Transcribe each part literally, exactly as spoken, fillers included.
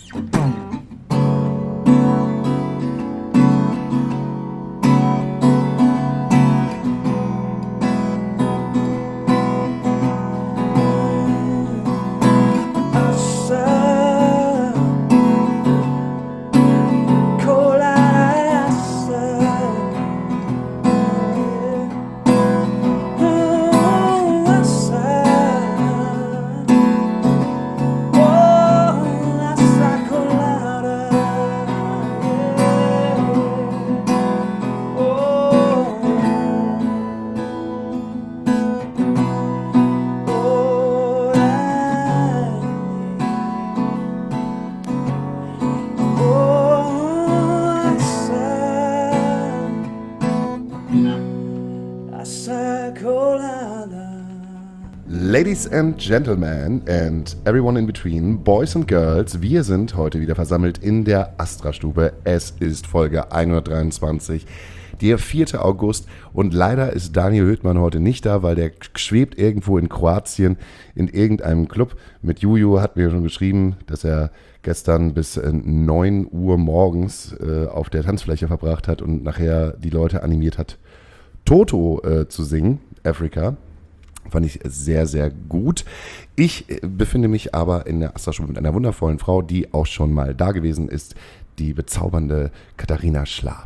Ladies and Gentlemen and everyone in between, Boys and Girls, wir sind heute wieder versammelt in der Astra-Stube. Es ist Folge hundertdreiundzwanzig, der vierte August, und leider ist Daniel Höhtmann heute nicht da, weil der schwebt irgendwo in Kroatien in irgendeinem Club. Mit Juju hat mir schon geschrieben, dass er gestern bis neun Uhr morgens äh, auf der Tanzfläche verbracht hat und nachher die Leute animiert hat, Toto äh, zu singen, Africa. Fand ich sehr, sehr gut. Ich befinde mich aber in der Astra-Stube mit einer wundervollen Frau, die auch schon mal da gewesen ist, die bezaubernde Katharina Schlab.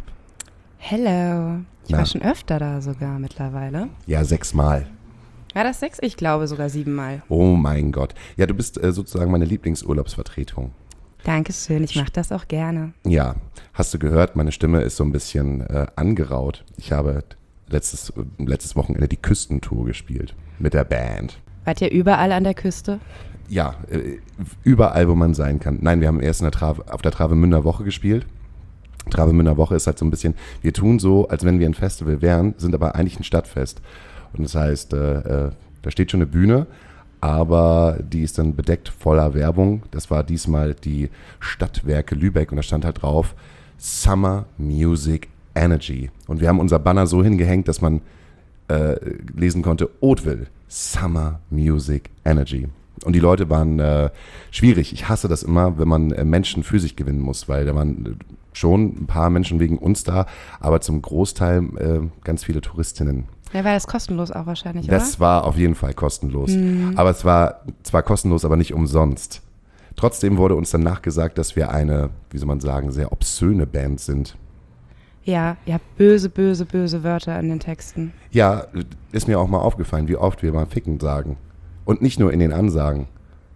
Hello. Ich Na? war schon öfter da sogar mittlerweile. Ja, sechsmal. War das sechs? Ich glaube sogar siebenmal. Oh mein Gott. Ja, du bist äh, sozusagen meine Lieblingsurlaubsvertretung. Dankeschön, ich mache das auch gerne. Ja, hast du gehört, meine Stimme ist so ein bisschen äh, angeraut. Ich habe letztes, letztes Wochenende die Küstentour gespielt mit der Band. Wart ihr überall an der Küste? Ja, äh, überall, wo man sein kann. Nein, wir haben erst in der Trave, auf der Travemünder Woche gespielt. Travemünder Woche ist halt so ein bisschen, wir tun so, als wenn wir ein Festival wären, sind aber eigentlich ein Stadtfest. Und das heißt, äh, äh, da steht schon eine Bühne, aber die ist dann bedeckt voller Werbung. Das war diesmal die Stadtwerke Lübeck und da stand halt drauf Summer Music Energy. Und wir haben unser Banner so hingehängt, dass man äh, lesen konnte, Hauteville, Summer Music Energy. Und die Leute waren äh, schwierig. Ich hasse das immer, wenn man äh, Menschen für sich gewinnen muss, weil da waren äh, schon ein paar Menschen wegen uns da, aber zum Großteil äh, ganz viele Touristinnen. Ja, war das kostenlos auch wahrscheinlich, Das oder? war auf jeden Fall kostenlos. Mhm. Aber es war zwar kostenlos, aber nicht umsonst. Trotzdem wurde uns dann nachgesagt, dass wir eine, wie soll man sagen, sehr obszöne Band sind. Ja, ihr habt böse, böse, böse Wörter in den Texten. Ja, ist mir auch mal aufgefallen, wie oft wir mal ficken sagen. Und nicht nur in den Ansagen.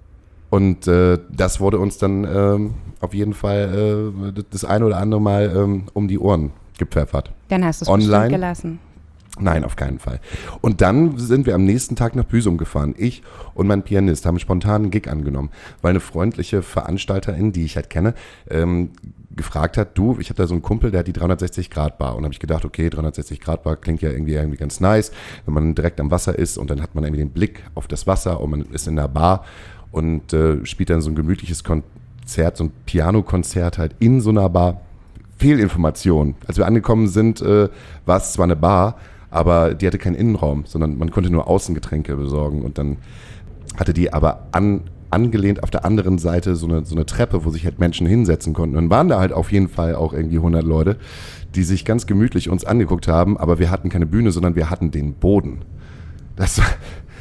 Und äh, das wurde uns dann ähm, auf jeden Fall äh, das ein oder andere Mal ähm, um die Ohren gepfeffert. Dann hast du es Online? bestimmt gelassen. Nein, auf keinen Fall. Und dann sind wir am nächsten Tag nach Büsum gefahren. Ich und mein Pianist haben spontan einen Gig angenommen, weil eine freundliche Veranstalterin, die ich halt kenne, ähm, gefragt hat, du, ich habe da so einen Kumpel, der hat die dreihundertsechzig Grad Bar. Und habe ich gedacht, okay, dreihundertsechzig Grad Bar klingt ja irgendwie, irgendwie ganz nice, wenn man direkt am Wasser ist und dann hat man irgendwie den Blick auf das Wasser und man ist in der Bar und äh, spielt dann so ein gemütliches Konzert, so ein Pianokonzert halt in so einer Bar. Fehlinformation. Als wir angekommen sind, äh, war es zwar eine Bar, aber die hatte keinen Innenraum, sondern man konnte nur Außengetränke besorgen und dann hatte die aber an, angelehnt auf der anderen Seite so eine, so eine Treppe, wo sich halt Menschen hinsetzen konnten. Und dann waren da halt auf jeden Fall auch irgendwie hundert Leute, die sich ganz gemütlich uns angeguckt haben, aber wir hatten keine Bühne, sondern wir hatten den Boden. Das war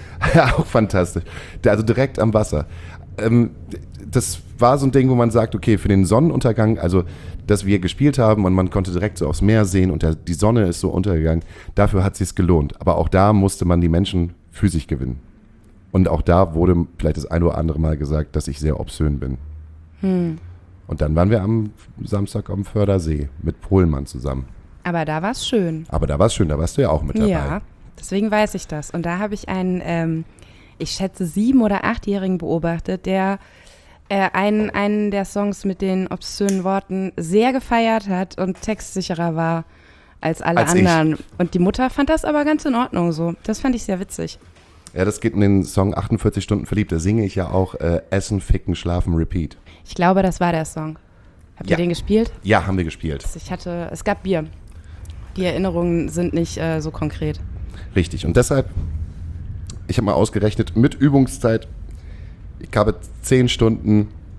ja auch fantastisch. Also direkt am Wasser. Ähm, das war so ein Ding, wo man sagt, okay, für den Sonnenuntergang, also dass wir gespielt haben und man konnte direkt so aufs Meer sehen und der, die Sonne ist so untergegangen, dafür hat es sich gelohnt. Aber auch da musste man die Menschen für sich gewinnen. Und auch da wurde vielleicht das ein oder andere Mal gesagt, dass ich sehr obszön bin. Hm. Und dann waren wir am Samstag am Fördersee mit Pohlmann zusammen. Aber da war es schön. Aber da war es schön, da warst du ja auch mit dabei. Ja, deswegen weiß ich das. Und da habe ich einen, ähm, ich schätze, sieben- oder achtjährigen beobachtet, der äh, einen, einen der Songs mit den obszönen Worten sehr gefeiert hat und textsicherer war als alle Als anderen. ich. Und die Mutter fand das aber ganz in Ordnung so. Das fand ich sehr witzig. Ja, das geht in den Song achtundvierzig Stunden verliebt. Da singe ich ja auch äh, Essen, Ficken, Schlafen, Repeat. Ich glaube, das war der Song. Habt Ja. ihr den gespielt? Ja, haben wir gespielt. Ich hatte, es gab Bier. Die Erinnerungen sind nicht äh, so konkret. Richtig. Und deshalb, ich habe mal ausgerechnet, mit Übungszeit, ich habe zehn Stunden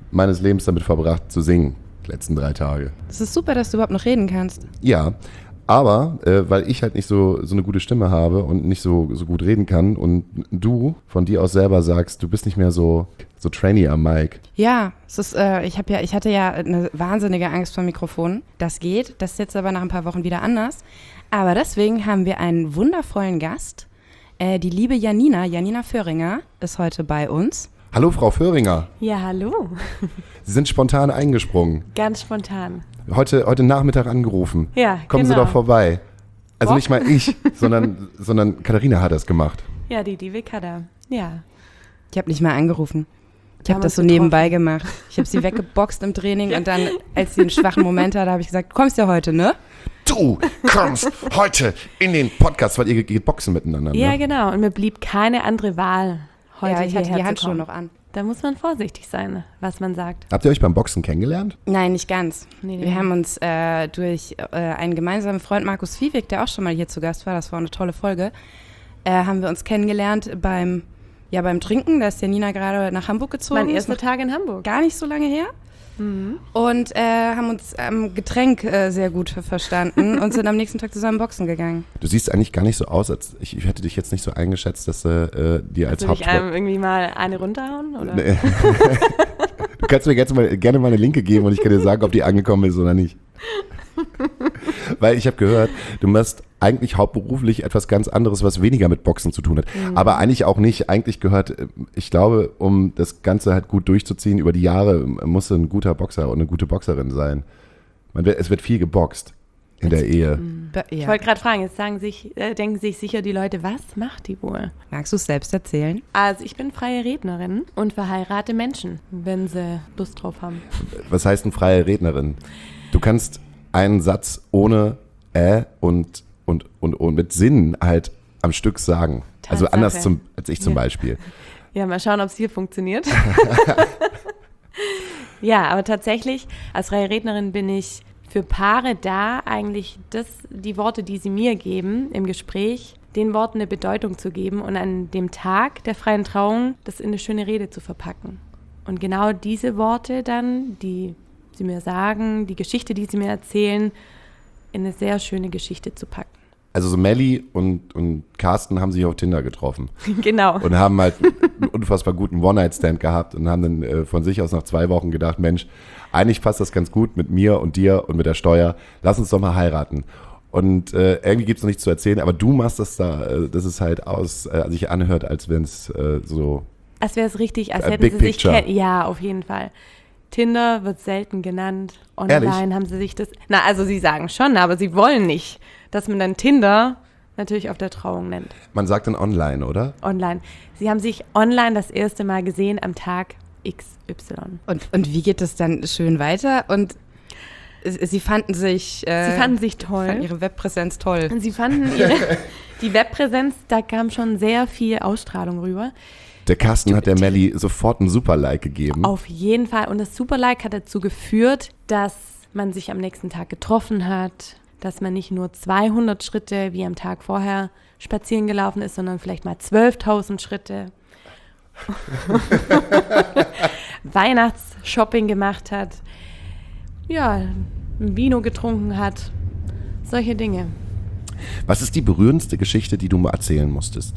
meines Lebens damit verbracht zu singen, die letzten drei Tage. Es ist super, dass du überhaupt noch reden kannst. Ja, aber äh, weil ich halt nicht so, so eine gute Stimme habe und nicht so, so gut reden kann und du von dir aus selber sagst, du bist nicht mehr so, so trainee am Mic. Ja, es ist, äh, ich, hab ja, ich hatte ja eine wahnsinnige Angst vor Mikrofonen. Das geht, das ist jetzt aber nach ein paar Wochen wieder anders. Aber deswegen haben wir einen wundervollen Gast. Äh, die liebe Janina, Janina Föhringer, ist heute bei uns. Hallo Frau Föhringer. Ja, hallo. Sie sind spontan eingesprungen. Ganz spontan. Heute, heute Nachmittag angerufen. Ja, Kommen genau. Sie doch vorbei. Also Bock? nicht mal ich, sondern, sondern Katharina hat das gemacht. Ja, die Divi Kada. Ja. Ich habe nicht mal angerufen. Ich Wir habe haben das uns so getroffen. nebenbei gemacht. Ich habe sie weggeboxt im Training und dann, als sie einen schwachen Moment hatte, habe ich gesagt, du kommst ja heute, ne? Du kommst heute in den Podcast, weil ihr geht boxen miteinander. Ja, Ne? genau. Und mir blieb keine andere Wahl, heute ja, ich hatte die hierher zu Handschuhe kommen. noch an. Da muss man vorsichtig sein, was man sagt. Habt ihr euch beim Boxen kennengelernt? Nein, nicht ganz. Nee, nee. Wir haben uns äh, durch äh, einen gemeinsamen Freund, Markus Viehweg, der auch schon mal hier zu Gast war, das war eine tolle Folge, äh, haben wir uns kennengelernt beim, ja, beim Trinken. Da ist Janina gerade nach Hamburg gezogen. Mein Ist erster noch Tag in Hamburg. gar nicht so lange her. Mhm. Und äh, haben uns am Getränk äh, sehr gut verstanden und sind am nächsten Tag zusammen boxen gegangen. Du siehst eigentlich gar nicht so aus, als ich, ich hätte dich jetzt nicht so eingeschätzt, dass du äh, dir als Soll ich Hauptsport... einem irgendwie mal eine runterhauen? Oder? Nee. Du kannst mir jetzt mal, gerne mal eine Linke geben und ich kann dir sagen, ob die angekommen ist oder nicht. Weil ich habe gehört, du machst eigentlich hauptberuflich etwas ganz anderes, was weniger mit Boxen zu tun hat. Mhm. Aber eigentlich auch nicht. Eigentlich gehört, ich glaube, um das Ganze halt gut durchzuziehen über die Jahre, musst du ein guter Boxer und eine gute Boxerin sein. Man wird, es wird viel geboxt in der Ehe. Be- Ich ja. wollte gerade fragen, jetzt sagen sich, äh, denken sich sicher die Leute, was macht die wohl? Magst du es selbst erzählen? Also ich bin freie Rednerin und verheirate Menschen, wenn sie Lust drauf haben. Was heißt eine freie Rednerin? Du kannst einen Satz ohne äh und, und, und, und mit Sinn halt am Stück sagen. Also Tatsache. anders zum, als ich zum Ja. Beispiel. Ja, mal schauen, ob es hier funktioniert. Ja, aber tatsächlich, als freie Rednerin bin ich für Paare da, eigentlich das, die Worte, die sie mir geben im Gespräch, den Worten eine Bedeutung zu geben und an dem Tag der freien Trauung das in eine schöne Rede zu verpacken. Und genau diese Worte dann, die sie mir sagen, die Geschichte, die sie mir erzählen, in eine sehr schöne Geschichte zu packen. Also so Melli und, und Carsten haben sich auf Tinder getroffen Genau. und haben halt einen unfassbar guten One-Night-Stand gehabt und haben dann äh, von sich aus nach zwei Wochen gedacht, Mensch, eigentlich passt das ganz gut mit mir und dir und mit der Steuer. Lass uns doch mal heiraten. Und äh, irgendwie gibt es noch nichts zu erzählen, aber du machst das da, äh, dass es halt aus, äh, sich anhört, als wenn es äh, so... Als wäre es richtig, als Äh, hätten Big sie sich Picture. kennen. Ja, auf jeden Fall. Tinder wird selten genannt. Online Ehrlich? haben sie sich das. Na, also sie sagen schon, aber sie wollen nicht, dass man dann Tinder natürlich auf der Trauung nennt. Man sagt dann online, oder? Online. Sie haben sich online das erste Mal gesehen am Tag X Y. Und, und wie geht es dann schön weiter? Und s- sie fanden sich, äh, Sie fanden sich fanden toll. ihre Webpräsenz toll. Und sie fanden ihre, die Webpräsenz, da kam schon sehr viel Ausstrahlung rüber. Der Carsten hat der Melli sofort ein Super-Like gegeben. Auf jeden Fall. Und das Super-Like hat dazu geführt, dass man sich am nächsten Tag getroffen hat, dass man nicht nur zweihundert Schritte wie am Tag vorher spazieren gelaufen ist, sondern vielleicht mal zwölftausend Schritte. Weihnachtsshopping gemacht hat. Ja, ein Vino getrunken hat. Solche Dinge. Was ist die berührendste Geschichte, die du mal erzählen musstest?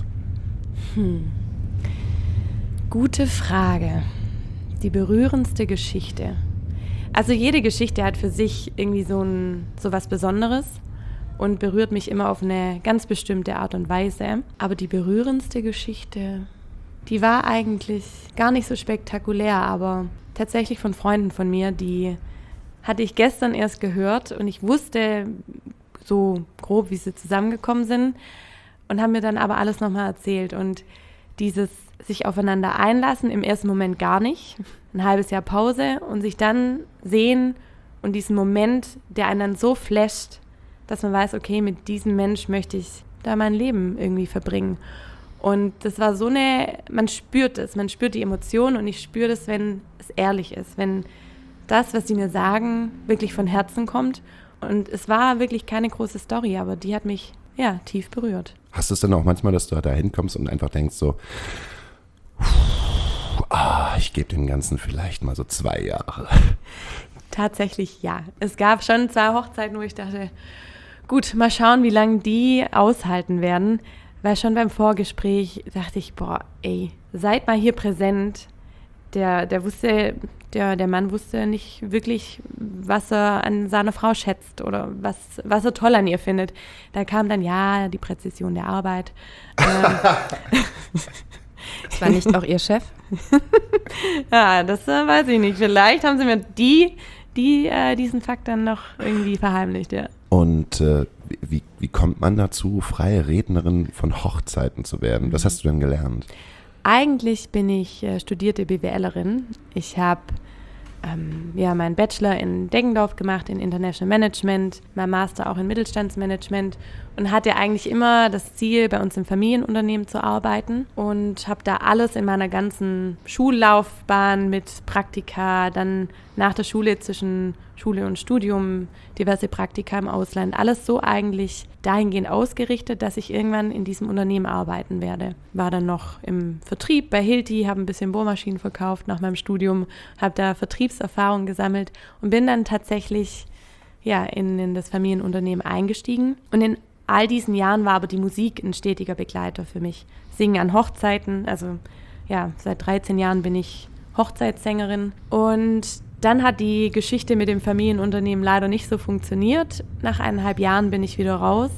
Gute Frage. Die berührendste Geschichte. Also jede Geschichte hat für sich irgendwie so, ein, so was Besonderes und berührt mich immer auf eine ganz bestimmte Art und Weise. Aber die berührendste Geschichte, die war eigentlich gar nicht so spektakulär, aber tatsächlich von Freunden von mir, die hatte ich gestern erst gehört und ich wusste so grob, wie sie zusammengekommen sind und haben mir dann aber alles nochmal erzählt. Und dieses sich aufeinander einlassen, im ersten Moment gar nicht, ein halbes Jahr Pause und sich dann sehen und diesen Moment, der einen dann so flasht, dass man weiß, okay, mit diesem Mensch möchte ich da mein Leben irgendwie verbringen. Und das war so eine, man spürt es, man spürt die Emotionen und ich spüre das, wenn es ehrlich ist, wenn das, was sie mir sagen, wirklich von Herzen kommt. Und es war wirklich keine große Story, aber die hat mich, ja, tief berührt. Hast du es dann auch manchmal, dass du da hinkommst und einfach denkst so, ah, ich gebe dem Ganzen vielleicht mal so zwei Jahre. Tatsächlich ja. Es gab schon zwei Hochzeiten, wo ich dachte, gut, mal schauen, wie lange die aushalten werden. Weil schon beim Vorgespräch dachte ich, boah, ey, seid mal hier präsent. Der, der wusste, der, der Mann wusste nicht wirklich, was er an seiner Frau schätzt oder was, was er toll an ihr findet. Da kam dann, ja, die Präzision der Arbeit. ähm, Das war nicht auch Ihr Chef? ja, das äh, weiß ich nicht. Vielleicht haben sie mir die, die äh, diesen Fakt dann noch irgendwie verheimlicht, ja. Und äh, wie, wie kommt man dazu, freie Rednerin von Hochzeiten zu werden? Was hast du denn gelernt? Eigentlich bin ich äh, studierte BWLerin. Ich habe ähm, ja, meinen Bachelor in Deggendorf gemacht, in International Management, mein Master auch in Mittelstandsmanagement und hatte eigentlich immer das Ziel, bei uns im Familienunternehmen zu arbeiten und habe da alles in meiner ganzen Schullaufbahn mit Praktika, dann nach der Schule zwischen Schule und Studium, diverse Praktika im Ausland, alles so eigentlich dahingehend ausgerichtet, dass ich irgendwann in diesem Unternehmen arbeiten werde. War dann noch im Vertrieb bei Hilti, habe ein bisschen Bohrmaschinen verkauft nach meinem Studium, habe da Vertriebserfahrung gesammelt und bin dann tatsächlich ja, in, in das Familienunternehmen eingestiegen. Und in all diesen Jahren war aber die Musik ein stetiger Begleiter für mich. Singen an Hochzeiten, also ja, seit dreizehn Jahren bin ich Hochzeitssängerin und dann hat die Geschichte mit dem Familienunternehmen leider nicht so funktioniert. Nach eineinhalb Jahren bin ich wieder raus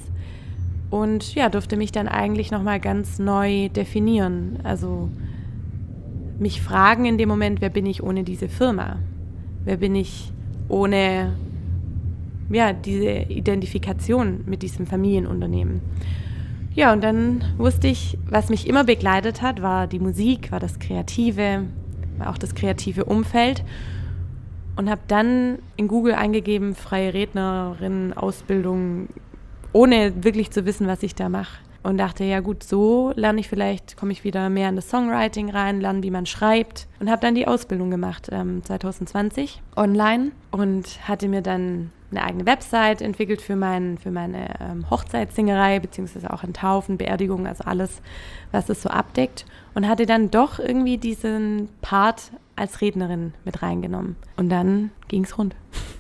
und ja, durfte mich dann eigentlich nochmal ganz neu definieren. Also mich fragen in dem Moment, wer bin ich ohne diese Firma? Wer bin ich ohne ja, diese Identifikation mit diesem Familienunternehmen? Ja, und dann wusste ich, was mich immer begleitet hat, war die Musik, war das Kreative, war auch das kreative Umfeld. Und habe dann in Google eingegeben, freie Rednerin, Ausbildung, ohne wirklich zu wissen, was ich da mache. Und dachte, ja gut, so lerne ich vielleicht, komme ich wieder mehr in das Songwriting rein, lerne, wie man schreibt. Und habe dann die Ausbildung gemacht, ähm, zwanzig zwanzig, online. Und hatte mir dann eine eigene Website entwickelt für, mein, für meine ähm, Hochzeitssingerei, beziehungsweise auch an Taufen, Beerdigungen, also alles, was es so abdeckt. Und hatte dann doch irgendwie diesen Part als Rednerin mit reingenommen. Und dann ging's rund.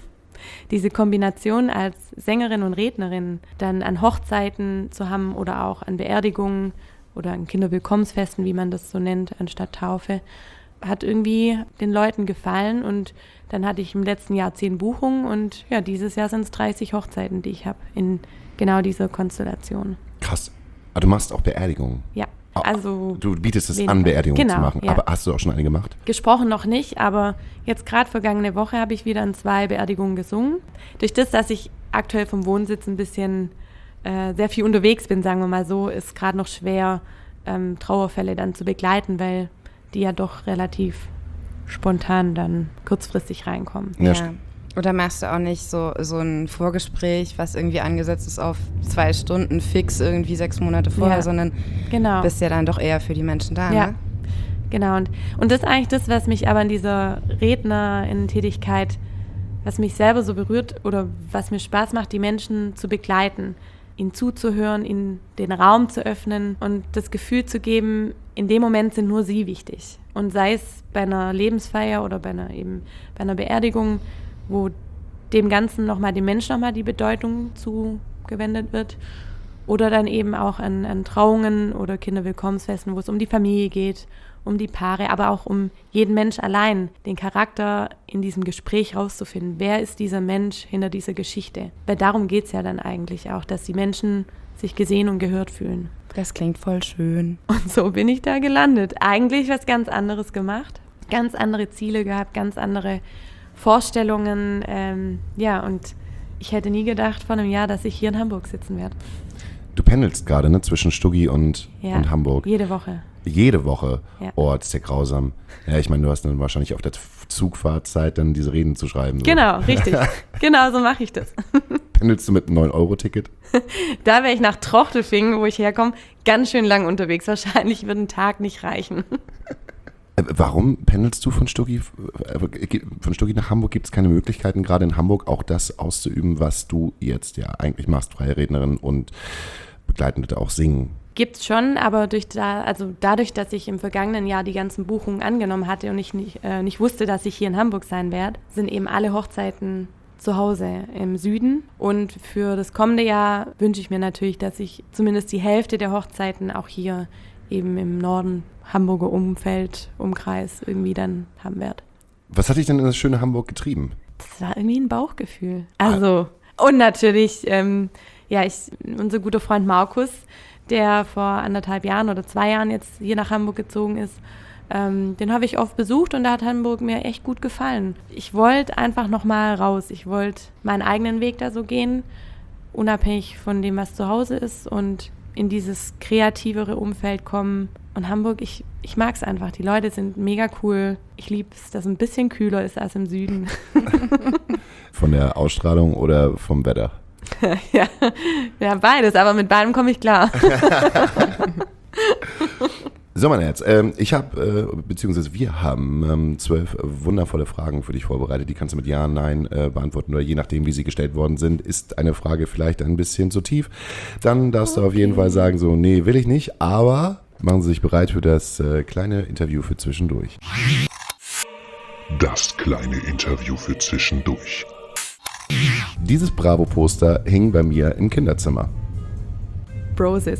Diese Kombination als Sängerin und Rednerin dann an Hochzeiten zu haben oder auch an Beerdigungen oder an Kinderwillkommensfesten, wie man das so nennt, anstatt Taufe, hat irgendwie den Leuten gefallen. Und dann hatte ich im letzten Jahr zehn Buchungen und ja, dieses Jahr sind es dreißig Hochzeiten, die ich habe in genau dieser Konstellation. Krass. Aber du machst auch Beerdigungen? Ja. Also du bietest es weniger. an, Beerdigungen genau, zu machen. Ja. Aber hast du auch schon eine gemacht? Gesprochen noch nicht, aber jetzt gerade vergangene Woche habe ich wieder an zwei Beerdigungen gesungen. Durch das, dass ich aktuell vom Wohnsitz ein bisschen äh, sehr viel unterwegs bin, sagen wir mal so, ist gerade noch schwer, ähm, Trauerfälle dann zu begleiten, weil die ja doch relativ spontan dann kurzfristig reinkommen. Ja. Ja. Oder machst du auch nicht so, so ein Vorgespräch, was irgendwie angesetzt ist auf zwei Stunden fix irgendwie sechs Monate vorher, Ja, sondern genau. bist ja dann doch eher für die Menschen da, Ja, ne? genau. Und, und das ist eigentlich das, was mich aber an dieser Rednerinnen-Tätigkeit, was mich selber so berührt oder was mir Spaß macht, die Menschen zu begleiten, ihnen zuzuhören, ihnen den Raum zu öffnen und das Gefühl zu geben, in dem Moment sind nur sie wichtig. Und sei es bei einer Lebensfeier oder bei einer, eben bei einer Beerdigung, wo dem Ganzen nochmal, dem Menschen nochmal die Bedeutung zugewendet wird. Oder dann eben auch an, an Trauungen oder Kinderwillkommensfesten, wo es um die Familie geht, um die Paare, aber auch um jeden Mensch allein, den Charakter in diesem Gespräch rauszufinden. Wer ist dieser Mensch hinter dieser Geschichte? Weil darum geht es ja dann eigentlich auch, dass die Menschen sich gesehen und gehört fühlen. Das klingt voll schön. Und so bin ich da gelandet. Eigentlich was ganz anderes gemacht, ganz andere Ziele gehabt, ganz andere Vorstellungen. Ähm, ja, und ich hätte nie gedacht vor einem Jahr, dass ich hier in Hamburg sitzen werde. Du pendelst gerade, ne, zwischen Stuggi und, Ja, und Hamburg. jede Woche. Jede Woche. Ja. Oh, das ist ja grausam. Ja, ich meine, du hast dann wahrscheinlich auf der Zugfahrzeit dann diese Reden zu schreiben. So. Genau, richtig. Genau so mache ich das. Pendelst du mit einem neun Euro Ticket? Da wäre ich nach Trochtelfingen, wo ich herkomme, ganz schön lang unterwegs. Wahrscheinlich wird ein Tag nicht reichen. Äh, Warum pendelst du von Stuggi, äh, von Stuggi nach Hamburg? Gibt es keine Möglichkeiten, gerade in Hamburg auch das auszuüben, was du jetzt ja eigentlich machst, freie Rednerin und begleitend auch singen? Gibt's schon, aber durch da, also dadurch, dass ich im vergangenen Jahr die ganzen Buchungen angenommen hatte und ich nicht, äh, nicht wusste, dass ich hier in Hamburg sein werde, sind eben alle Hochzeiten zu Hause im Süden. Und für das kommende Jahr wünsche ich mir natürlich, dass ich zumindest die Hälfte der Hochzeiten auch hier eben im Norden, Hamburger Umfeld, Umkreis irgendwie dann haben werde. Was hat dich denn in das schöne Hamburg getrieben? Das war irgendwie ein Bauchgefühl. Also, und natürlich, ähm, ja, ich, unser guter Freund Markus, der vor anderthalb Jahren oder zwei Jahren jetzt hier nach Hamburg gezogen ist, ähm, den habe ich oft besucht und da hat Hamburg mir echt gut gefallen. Ich wollte einfach nochmal raus. Ich wollte meinen eigenen Weg da so gehen, unabhängig von dem, was zu Hause ist und in dieses kreativere Umfeld kommen. Und Hamburg, ich, ich mag es einfach. Die Leute sind mega cool. Ich liebe es, dass es ein bisschen kühler ist als im Süden. Von der Ausstrahlung oder vom Wetter? ja, ja, beides, aber mit beidem komme ich klar. So, mein Herz, ähm, ich habe, äh, beziehungsweise wir haben ähm, zwölf wundervolle Fragen für dich vorbereitet. Die kannst du mit Ja, Nein äh, beantworten oder je nachdem, wie sie gestellt worden sind. Ist eine Frage vielleicht ein bisschen zu tief, dann darfst okay. du auf jeden Fall sagen so, nee, will ich nicht, aber machen Sie sich bereit für das äh, kleine Interview für zwischendurch. Das kleine Interview für zwischendurch. Dieses Bravo-Poster hing bei mir im Kinderzimmer. Broses.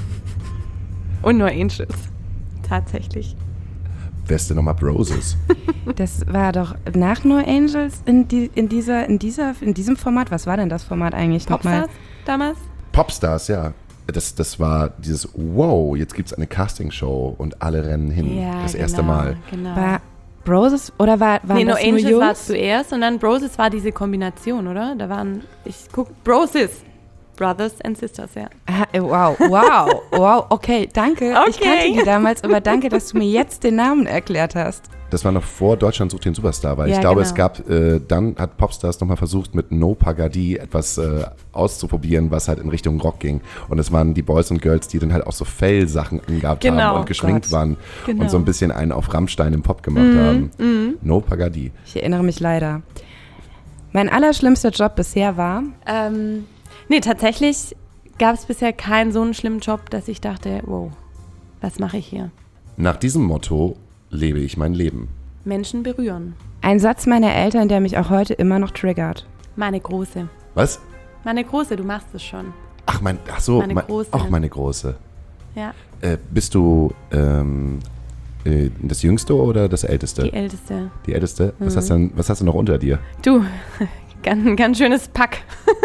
Und nur Angels. Tatsächlich. Wer ist denn nochmal Broses? Das war doch nach No Angels in, die, in, dieser, in, dieser, in diesem Format. Was war denn das Format eigentlich nochmal? Popstars damals? Popstars, ja. Das, das war dieses, wow, jetzt gibt es eine Castingshow und alle rennen hin. Ja, das genau, erste Mal. Genau. War Broses oder war, waren nee, das No nur Angels Jungs? war zuerst und dann Broses war diese Kombination, oder? Da waren, ich guck, Broses. Brothers and Sisters, ja. Ah, wow, wow, wow, okay, danke. Okay. Ich kannte die damals, aber danke, dass du mir jetzt den Namen erklärt hast. Das war noch vor Deutschland sucht den Superstar, weil Ja, ich glaube, genau. es gab, äh, dann hat Popstars nochmal versucht, mit No Pagadi etwas äh, auszuprobieren, was halt in Richtung Rock ging. Und es waren die Boys und Girls, die dann halt auch so Fellsachen angehabt Genau. haben und geschminkt Gott. waren Genau. und so ein bisschen einen auf Rammstein im Pop gemacht Mhm, haben. mhm. No Pagadi. Ich erinnere mich leider. Mein allerschlimmster Job bisher war, Ähm, nee, tatsächlich gab es bisher keinen so einen schlimmen Job, dass ich dachte, wow, was mache ich hier? Nach diesem Motto lebe ich mein Leben. Menschen berühren. ein Satz meiner Eltern, der mich auch heute immer noch triggert. Meine Große. Was? Meine Große, du machst es schon. Ach, mein, ach so, Meine mein, Große. auch meine Große. Ja, Äh, bist du ähm, äh, das Jüngste oder das Älteste? die Älteste. Die Älteste? Was, Mhm. hast du denn, was hast du noch unter dir? Du, ganz, ganz schönes Pack.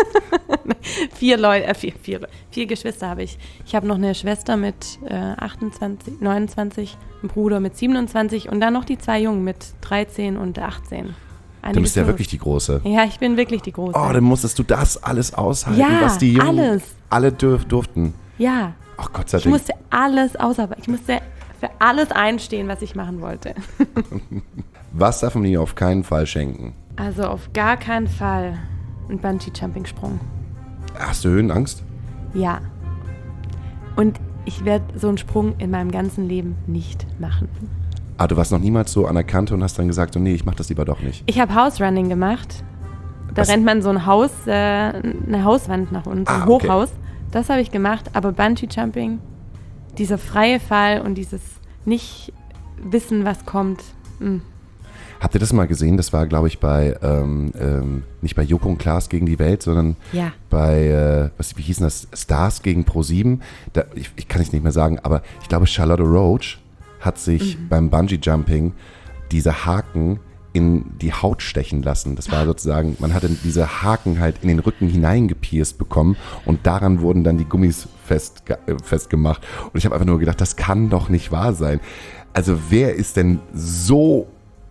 vier Leute, äh, vier, vier, vier Geschwister habe ich. Ich habe noch eine Schwester mit äh, achtundzwanzig, neunundzwanzig, einen Bruder mit siebenundzwanzig und dann noch die zwei Jungen mit dreizehn und achtzehn. Du bist ja los. wirklich die Große. Ja, ich bin wirklich die Große. Oh, dann musstest du das alles aushalten, Ja, was die Jungen alles. alle dürf, durften. Ja, Ach Gott sei ich Dank. musste alles ausarbeiten. Ich musste für alles einstehen, was ich machen wollte. Was darf man dir auf keinen Fall schenken? Also auf gar keinen Fall ein Bungee-Jumping-Sprung. Hast du Höhenangst? Ja. Und ich werde so einen Sprung in meinem ganzen Leben nicht machen. Ah, du warst noch niemals so an der Kante und hast dann gesagt, oh nee, ich mach das lieber doch nicht. Ich habe House-Running gemacht. Da Was? rennt man so ein Haus, äh, eine Hauswand nach unten, so ein Ah, okay. Hochhaus. Das habe ich gemacht, aber Bungee-Jumping, dieser freie Fall und dieses nicht wissen, was kommt. Mh. Habt ihr das mal gesehen? Das war, glaube ich, bei, ähm, ähm, nicht bei Joko und Klaas gegen die Welt, sondern Ja. bei, äh, was, wie hießen das? Stars gegen ProSieben. Da, ich, ich kann es nicht mehr sagen, aber ich glaube, Charlotte Roach hat sich Mhm. beim Bungee-Jumping diese Haken in die Haut stechen lassen. Das war sozusagen, man hatte diese Haken halt in den Rücken hineingepierst bekommen und daran wurden dann die Gummis fest, äh, festgemacht. Und ich habe einfach nur gedacht, das kann doch nicht wahr sein. Also wer ist denn so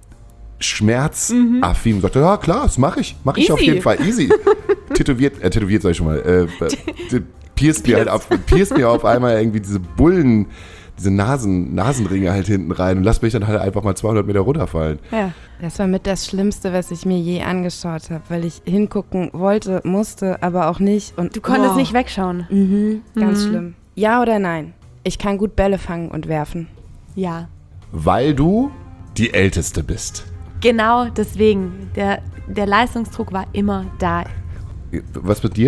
schmerzaffin und sagt, ja klar, das mache ich, mache ich Easy. auf jeden Fall, easy. Tätowiert, äh, tätowiert sag ich schon mal, äh, äh, pierst mir halt auf, pierst mir auf einmal irgendwie diese Bullen, diese Nasen, Nasenringe halt hinten rein und lass mich dann halt einfach mal zweihundert Meter runterfallen. Ja. Das war mit das Schlimmste, was ich mir je angeschaut habe, weil ich hingucken wollte, musste, aber auch nicht. Und Du konntest oh. nicht wegschauen. Mhm, ganz Mhm. schlimm. Ja oder nein? Ich kann gut Bälle fangen und werfen. Ja. Weil du die Älteste bist. Genau deswegen. Der, der Leistungsdruck war immer da. Was mit dir?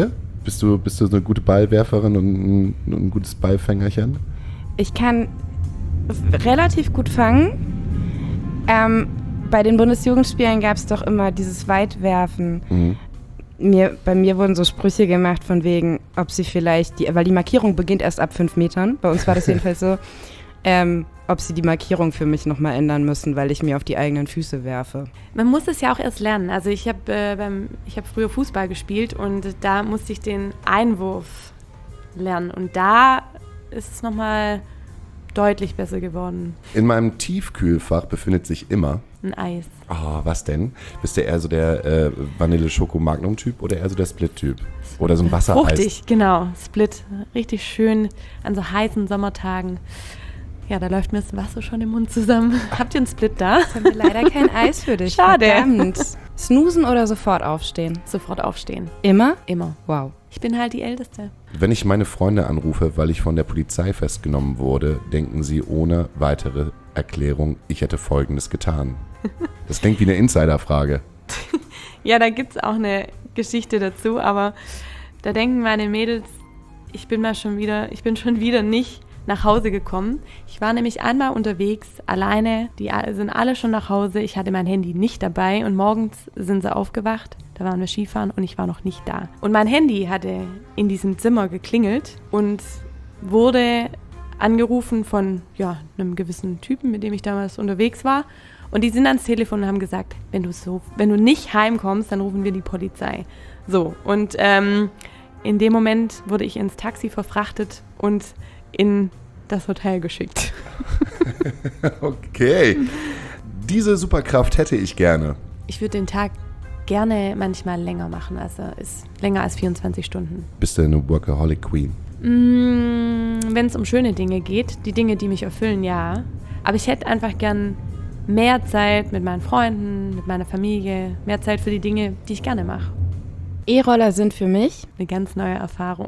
Bist du, bist du so eine gute Ballwerferin und ein, ein gutes Ballfängerchen? Ich kann f- relativ gut fangen. Ähm, bei den Bundesjugendspielen gab es doch immer dieses Weitwerfen. Mhm. Mir, bei mir wurden so Sprüche gemacht von wegen, ob sie vielleicht, die, weil die Markierung beginnt erst ab fünf Metern, bei uns war das jedenfalls so, ähm, ob sie die Markierung für mich nochmal ändern müssen, weil ich mir auf die eigenen Füße werfe. Man muss es ja auch erst lernen. Also ich habe äh, beim, ich habe früher Fußball gespielt und da musste ich den Einwurf lernen. Und da ist es nochmal deutlich besser geworden. In meinem Tiefkühlfach befindet sich immer... Ein Eis. Oh, was denn? Bist du eher so der äh, Vanille-Schoko-Magnum-Typ oder eher so der Split-Typ? Oder so ein Wassereis? Fruchtig, genau. Split. Richtig schön an so heißen Sommertagen. Ja, da läuft mir das Wasser schon im Mund zusammen. Habt ihr einen Split da? Jetzt haben wir leider kein Eis für dich. Schade. Verdammt. Snoosen oder sofort aufstehen? Sofort aufstehen. Immer? Immer. Wow. Ich bin halt die Älteste. Wenn ich meine Freunde anrufe, weil ich von der Polizei festgenommen wurde, denken sie ohne weitere Erklärung, ich hätte Folgendes getan. Das klingt wie eine Insiderfrage. Ja, da gibt es auch eine Geschichte dazu, aber da denken meine Mädels, ich bin mal schon wieder, ich bin schon wieder nicht nach Hause gekommen. Ich war nämlich einmal unterwegs, alleine, die sind alle schon nach Hause, ich hatte mein Handy nicht dabei und morgens sind sie aufgewacht, da waren wir Skifahren und ich war noch nicht da. Und mein Handy hatte in diesem Zimmer geklingelt und wurde angerufen von ja, einem gewissen Typen, mit dem ich damals unterwegs war. Und die sind ans Telefon und haben gesagt, wenn du so, wenn du nicht heimkommst, dann rufen wir die Polizei. So, und ähm, in dem Moment wurde ich ins Taxi verfrachtet und in das Hotel geschickt. Okay. Diese Superkraft hätte ich gerne. Ich würde den Tag gerne manchmal länger machen, also ist länger als vierundzwanzig Stunden. Bist du eine Workaholic Queen? Mm, wenn es um schöne Dinge geht, die Dinge, die mich erfüllen, ja. Aber ich hätte einfach gern mehr Zeit mit meinen Freunden, mit meiner Familie, mehr Zeit für die Dinge, die ich gerne mache. E-Roller sind für mich, Eine ganz neue Erfahrung.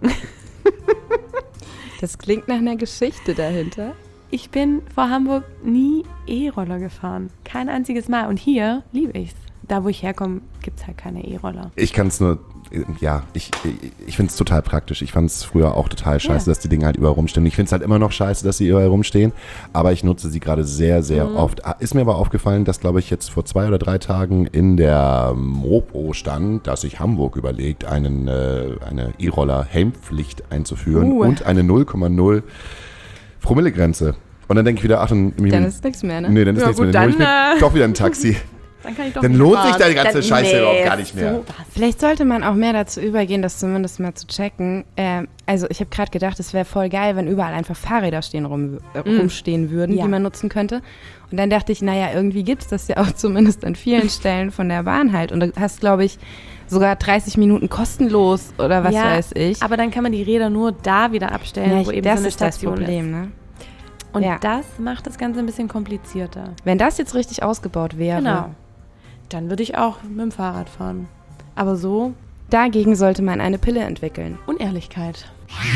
das klingt nach einer Geschichte dahinter. Ich bin vor Hamburg nie E-Roller gefahren. Kein einziges Mal. Und hier liebe ich's. Da, wo ich herkomme, gibt es halt keine E-Roller. Ich kann es nur, ja, ich, ich, ich finde es total praktisch. Ich fand es früher auch total scheiße, Ja. dass die Dinge halt überall rumstehen. Ich finde es halt immer noch scheiße, dass sie überall rumstehen, aber ich nutze sie gerade sehr, sehr Mhm. oft. Ist mir aber aufgefallen, dass, glaube ich, jetzt vor zwei oder drei Tagen in der Mopo stand, dass sich Hamburg überlegt, einen, äh, eine E-Roller-Helmpflicht einzuführen Uh. und eine null Komma null Promille-Grenze. Und dann denke ich wieder, ach, dann, Dann ist nichts mehr, ne? nee, dann ist Ja, nichts gut, mehr. Dann hol ich dann, mir äh, doch wieder ein Taxi. Dann kann ich doch Dann nicht lohnt sich fahren. da die ganze Dann- Scheiße nee, überhaupt gar nicht mehr. So was. Vielleicht sollte man auch mehr dazu übergehen, das zumindest mal zu checken. Ähm, also ich habe gerade gedacht, es wäre voll geil, wenn überall einfach Fahrräder stehen rum, äh, Mm. rumstehen würden, Ja. die man nutzen könnte. Und dann dachte ich, naja, irgendwie gibt es das ja auch zumindest an vielen Stellen von der Bahn halt. Und du hast, glaube ich, sogar dreißig Minuten kostenlos oder was Ja, weiß ich. Aber dann kann man die Räder nur da wieder abstellen, ja, wo ich, eben das so eine ist das Station Problem, ist. ne? Und Ja. das macht das Ganze ein bisschen komplizierter. Wenn das jetzt richtig ausgebaut wäre. Genau. Dann würde ich auch mit dem Fahrrad fahren. Aber so Dagegen sollte man eine Pille entwickeln. Unehrlichkeit.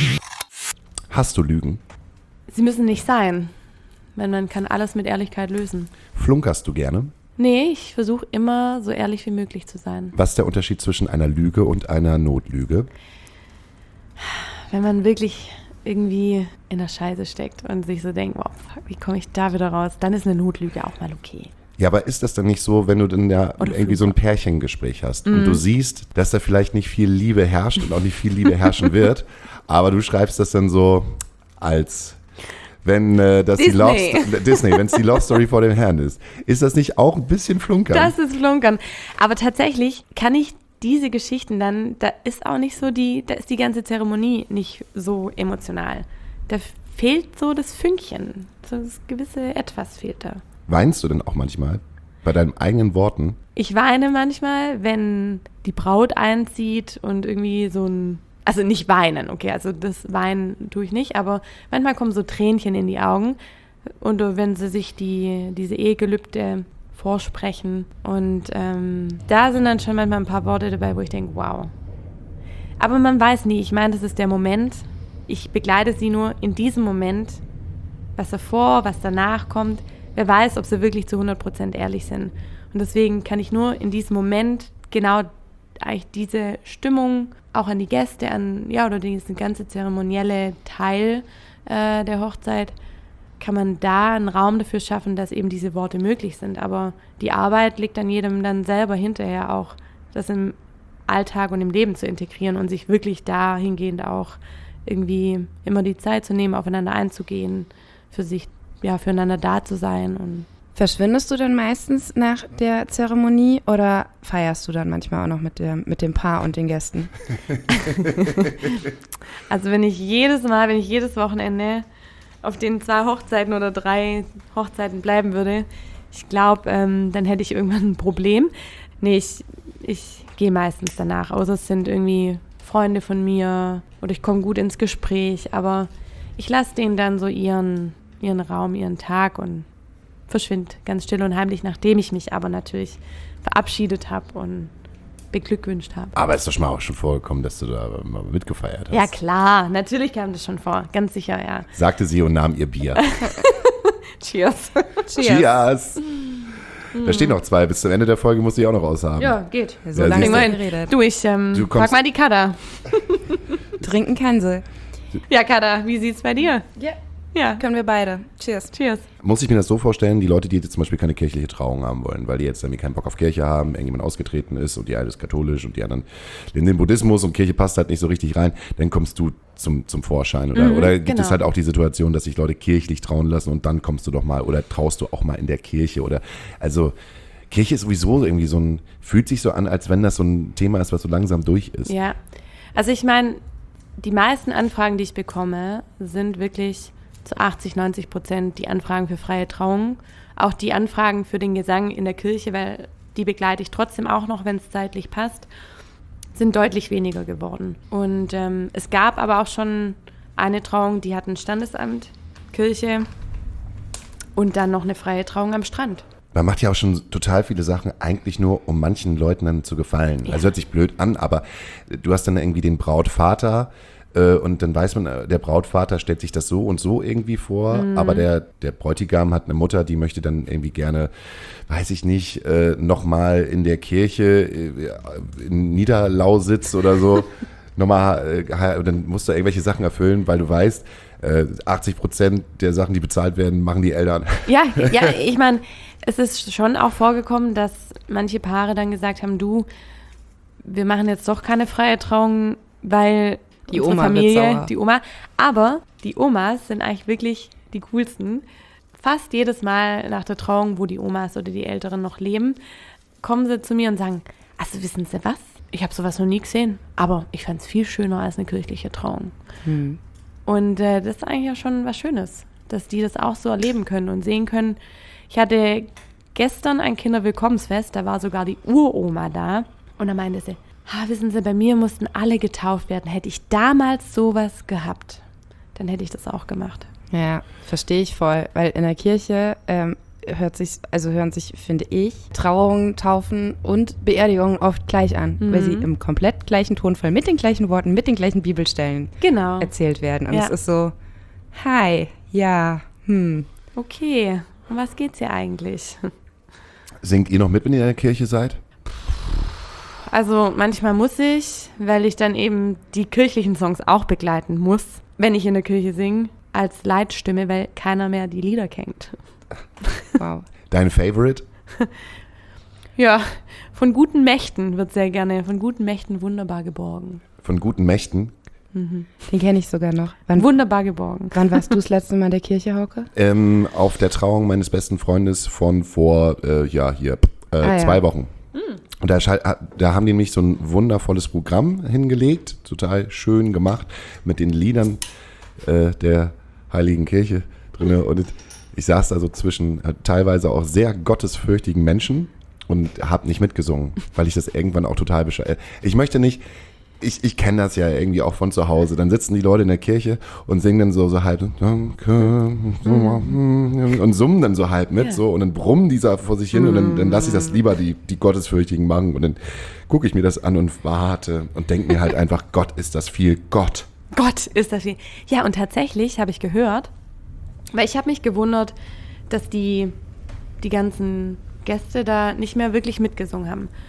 Hast du Lügen? Sie müssen nicht sein. Weil man kann alles mit Ehrlichkeit lösen. Flunkerst du gerne? Nee, ich versuche immer so ehrlich wie möglich zu sein. Was ist der Unterschied zwischen einer Lüge und einer Notlüge? Wenn man wirklich irgendwie in der Scheiße steckt und sich so denkt, wow, fuck, wie komme ich da wieder raus? Dann ist eine Notlüge auch mal okay. Ja, aber ist das dann nicht so, wenn du dann ja Oder irgendwie so ein Pärchengespräch hast und du siehst, dass da vielleicht nicht viel Liebe herrscht und auch nicht viel Liebe herrschen wird, aber du schreibst das dann so als wenn äh, das die Love Disney. Sto- Disney, wenn es die Love Story vor dem Herrn ist. Ist das nicht auch ein bisschen Flunkern? Das ist Flunkern. Aber tatsächlich kann ich diese Geschichten dann, da ist auch nicht so die, da ist die ganze Zeremonie nicht so emotional. Da fehlt so das Fünkchen. So das gewisse Etwas fehlt da. Weinst du denn auch manchmal bei deinen eigenen Worten? Ich weine manchmal, wenn die Braut einzieht und irgendwie so ein, also nicht weinen, okay, also das Weinen tue ich nicht, aber manchmal kommen so Tränchen in die Augen und wenn sie sich die, diese Ehegelübde vorsprechen und ähm, da sind dann schon manchmal ein paar Worte dabei, wo ich denke, wow. Aber man weiß nie, ich meine, das ist der Moment, ich begleite sie nur in diesem Moment, was davor, was danach kommt, wer weiß, ob sie wirklich zu hundert Prozent ehrlich sind. Und deswegen kann ich nur in diesem Moment genau eigentlich diese Stimmung auch an die Gäste, an, ja, oder diesen ganze zeremonielle Teil äh, der Hochzeit, kann man da einen Raum dafür schaffen, dass eben diese Worte möglich sind. Aber die Arbeit liegt an jedem dann selber hinterher auch, das im Alltag und im Leben zu integrieren und sich wirklich dahingehend auch irgendwie immer die Zeit zu nehmen, aufeinander einzugehen, für sich, ja, füreinander da zu sein. Und Verschwindest du dann meistens nach der Zeremonie oder feierst du dann manchmal auch noch mit, der, mit dem Paar und den Gästen? Also wenn ich jedes Mal, wenn ich jedes Wochenende auf den zwei Hochzeiten oder drei Hochzeiten bleiben würde, ich glaube, ähm, dann hätte ich irgendwann ein Problem. Nee, ich, ich gehe meistens danach, außer es sind irgendwie Freunde von mir oder ich komme gut ins Gespräch, aber ich lasse denen dann so ihren, ihren Raum, ihren Tag und verschwinde ganz still und heimlich, nachdem ich mich aber natürlich verabschiedet habe und beglückwünscht habe. Aber ist doch schon mal auch schon vorgekommen, dass du da mal mitgefeiert hast. Ja klar, natürlich kam das schon vor, ganz sicher, ja. Sagte sie und nahm ihr Bier. Cheers. Cheers. Da stehen noch zwei. Bis zum Ende der Folge muss ich auch noch aushaben. Ja, geht. So Ja, lange siehst nicht du. geredet. Du, ich ähm, Du frag kommst- mal die Kada. Trinken kann sie. Ja, Kada, wie sieht's bei dir? Ja. Ja, Können wir beide. Cheers. cheers. Muss ich mir das so vorstellen, die Leute, die jetzt zum Beispiel keine kirchliche Trauung haben wollen, weil die jetzt irgendwie keinen Bock auf Kirche haben, irgendjemand ausgetreten ist und die eine ist katholisch und die anderen in den Buddhismus und Kirche passt halt nicht so richtig rein, dann kommst du zum, zum Vorschein. Oder, Mhm, oder gibt genau. es halt auch die Situation, dass sich Leute kirchlich trauen lassen und dann kommst du doch mal oder traust du auch mal in der Kirche oder also Kirche ist sowieso irgendwie so ein, fühlt sich so an, als wenn das so ein Thema ist, was so langsam durch ist. Ja, also ich meine, die meisten Anfragen, die ich bekomme, sind wirklich zu achtzig, neunzig Prozent die Anfragen für freie Trauungen. Auch die Anfragen für den Gesang in der Kirche, weil die begleite ich trotzdem auch noch, wenn es zeitlich passt, sind deutlich weniger geworden. Und ähm, es gab aber auch schon eine Trauung, die hat ein Standesamt, Kirche und dann noch eine freie Trauung am Strand. Man macht ja auch schon total viele Sachen eigentlich nur, um manchen Leuten dann zu gefallen. Ja. Also hört sich blöd an, aber du hast dann irgendwie den Brautvater äh, und dann weiß man, äh, der Brautvater stellt sich das so und so irgendwie vor, Mhm. aber der, der Bräutigam hat eine Mutter, die möchte dann irgendwie gerne, weiß ich nicht, äh, nochmal in der Kirche äh, in Niederlausitz oder so, nochmal, äh, dann musst du irgendwelche Sachen erfüllen, weil du weißt, äh, achtzig Prozent der Sachen, die bezahlt werden, machen die Eltern. Ja, ja, ich meine, es ist schon auch vorgekommen, dass manche Paare dann gesagt haben, du, wir machen jetzt doch keine freie Trauung, weil Die unsere Oma wird Familie, sauer. die Oma, aber die Omas sind eigentlich wirklich die coolsten. Fast jedes Mal nach der Trauung, wo die Omas oder die Älteren noch leben, kommen sie zu mir und sagen, also wissen Sie was? Ich habe sowas noch nie gesehen, aber ich fand es viel schöner als eine kirchliche Trauung. Hm. Und äh, das ist eigentlich auch schon was Schönes, dass die das auch so erleben können und sehen können. Ich hatte gestern ein Kinderwillkommensfest, da war sogar die Uroma da. Und da meinte sie, ah, wissen Sie, bei mir mussten alle getauft werden. Hätte ich damals sowas gehabt, dann hätte ich das auch gemacht. Ja, verstehe ich voll, weil in der Kirche ähm, hört sich, also hören sich, finde ich, Trauungen, Taufen und Beerdigungen oft gleich an, Mhm. weil sie im komplett gleichen Tonfall, mit den gleichen Worten, mit den gleichen Bibelstellen Genau. erzählt werden. Und Ja. es ist so, hi, ja, hm. Okay, um was geht's hier eigentlich? Singt ihr noch mit, wenn ihr in der Kirche seid? Also manchmal muss ich, weil ich dann eben die kirchlichen Songs auch begleiten muss, wenn ich in der Kirche singe, als Leitstimme, weil keiner mehr die Lieder kennt. Wow. Dein Favorite? Ja, von guten Mächten wird sehr gerne, von guten Mächten wunderbar geborgen. Von guten Mächten? Den kenne ich sogar noch. Wann, Wunderbar geborgen. wann warst du das letzte Mal in der Kirche, Hauke? Ähm, auf der Trauung meines besten Freundes von vor, äh, ja, hier, äh, Ah, ja. zwei Wochen. Und da, schall- da haben die nämlich so ein wundervolles Programm hingelegt, total schön gemacht, mit den Liedern äh, der Heiligen Kirche drin. Und ich saß da so zwischen äh, teilweise auch sehr gottesfürchtigen Menschen und habe nicht mitgesungen, weil ich das irgendwann auch total bescheuert. Ich möchte nicht, ich, ich kenne das ja irgendwie auch von zu Hause. Dann sitzen die Leute in der Kirche und singen dann so, so halb Danke, und summen dann so halb mit Ja. so und dann brummen die so vor sich hin und dann, dann lasse ich das lieber die, die Gottesfürchtigen machen und dann gucke ich mir das an und warte und denke mir halt einfach, Gott ist das viel, Gott. Gott, ist das viel. Ja, und tatsächlich habe ich gehört, weil ich habe mich gewundert, dass die, die ganzen Gäste da nicht mehr wirklich mitgesungen haben.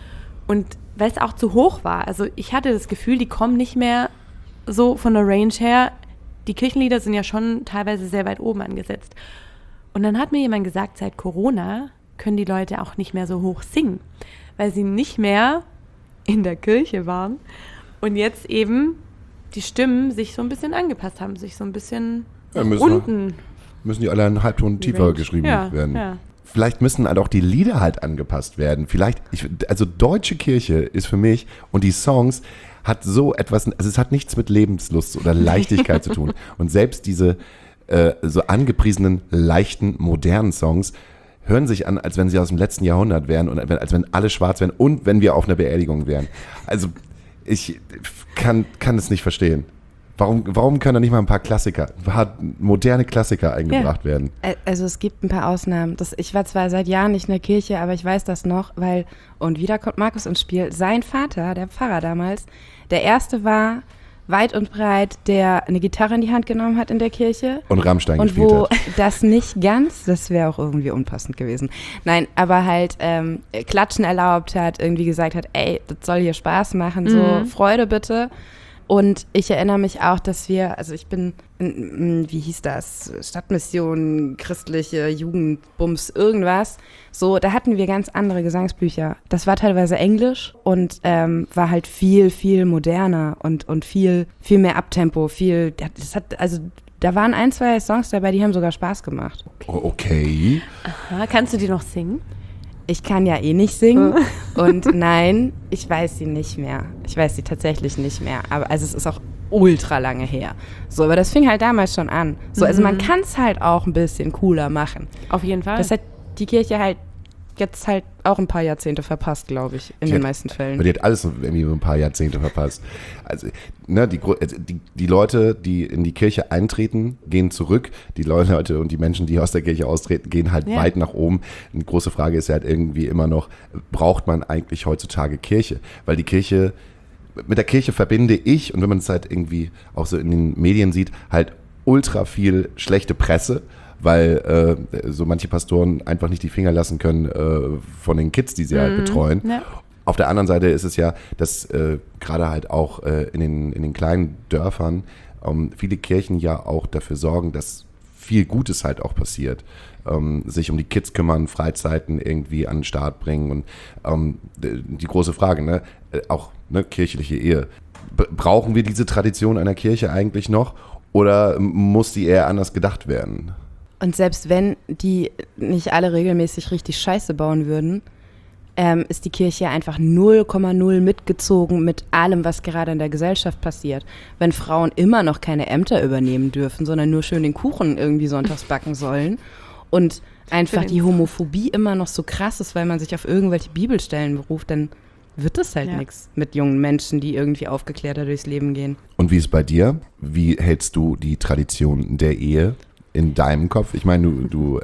Und weil es auch zu hoch war. Also ich hatte das Gefühl, die kommen nicht mehr so von der Range her. Die Kirchenlieder sind ja schon teilweise sehr weit oben angesetzt. Und dann hat mir jemand gesagt, seit Corona können die Leute auch nicht mehr so hoch singen, weil sie nicht mehr in der Kirche waren und jetzt eben die Stimmen sich so ein bisschen angepasst haben, sich so ein bisschen Ja, müssen, unten. müssen die alle einen Halbton tiefer Range. geschrieben Ja, werden. ja. Vielleicht müssen halt auch die Lieder halt angepasst werden. Vielleicht, ich, also deutsche Kirche ist für mich und die Songs hat so etwas, also es hat nichts mit Lebenslust oder Leichtigkeit zu tun. Und selbst diese äh, so angepriesenen, leichten, modernen Songs hören sich an, als wenn sie aus dem letzten Jahrhundert wären und als wenn alle schwarz wären und wenn wir auf einer Beerdigung wären. Also ich kann, kann es nicht verstehen. Warum, warum können da nicht mal ein paar Klassiker, ein paar moderne Klassiker eingebracht ja. werden? Also es gibt ein paar Ausnahmen. Das, ich war zwar seit Jahren nicht in der Kirche, aber ich weiß das noch, weil, und wieder kommt Markus ins Spiel, sein Vater, der Pfarrer damals, der Erste war weit und breit, der eine Gitarre in die Hand genommen hat in der Kirche. Und Rammstein und gespielt wo hat. Das nicht ganz, das wäre auch irgendwie unpassend gewesen. Nein, aber halt ähm, Klatschen erlaubt hat, irgendwie gesagt hat, ey, das soll hier Spaß machen, so Mhm. Freude bitte. Und ich erinnere mich auch, dass wir, also ich bin, in, wie hieß das, Stadtmission, christliche Jugendbums, irgendwas. So, da hatten wir ganz andere Gesangsbücher. Das war teilweise Englisch und ähm, war halt viel, viel moderner und, und viel, viel mehr Abtempo, viel, das hat, also da waren ein, zwei Songs dabei, die haben sogar Spaß gemacht. Oh, okay. Aha, kannst du die noch singen? Ich kann ja eh nicht singen und nein, ich weiß sie nicht mehr. Ich weiß sie tatsächlich nicht mehr. Aber also es ist auch ultra lange her. So, aber das fing halt damals schon an. So, also man kann es halt auch ein bisschen cooler machen. Auf jeden Fall. Das hat die Kirche halt jetzt halt auch ein paar Jahrzehnte verpasst, glaube ich, in Die den hat- meisten Und Fällen. die hat alles irgendwie so ein paar Jahrzehnte verpasst. Also, ne, die, Gro- also die, die Leute, die in die Kirche eintreten, gehen zurück. Die Leute und die Menschen, die aus der Kirche austreten, gehen halt Ja. weit nach oben. Eine große Frage ist ja halt irgendwie immer noch, braucht man eigentlich heutzutage Kirche? Weil die Kirche, mit der Kirche verbinde ich, und wenn man es halt irgendwie auch so in den Medien sieht, halt ultra viel schlechte Presse, weil äh, so manche Pastoren einfach nicht die Finger lassen können äh, von den Kids, die sie halt betreuen. Ja. Auf der anderen Seite ist es ja, dass äh, gerade halt auch äh, in, den, in den kleinen Dörfern ähm, viele Kirchen ja auch dafür sorgen, dass viel Gutes halt auch passiert. Ähm, sich um die Kids kümmern, Freizeiten irgendwie an den Start bringen und ähm, die große Frage, ne, äh, auch ne, kirchliche Ehe. B- brauchen wir diese Tradition einer Kirche eigentlich noch oder muss die eher anders gedacht werden? Und selbst wenn die nicht alle regelmäßig richtig Scheiße bauen würden, ähm, ist die Kirche einfach null Komma null mitgezogen mit allem, was gerade in der Gesellschaft passiert. Wenn Frauen immer noch keine Ämter übernehmen dürfen, sondern nur schön den Kuchen irgendwie sonntags backen sollen und einfach die Homophobie immer noch so krass ist, weil man sich auf irgendwelche Bibelstellen beruft, dann wird das halt Ja. nichts mit jungen Menschen, die irgendwie aufgeklärter durchs Leben gehen. Und wie ist bei dir? Wie hältst du die Tradition der Ehe in deinem Kopf? Ich meine, du, du,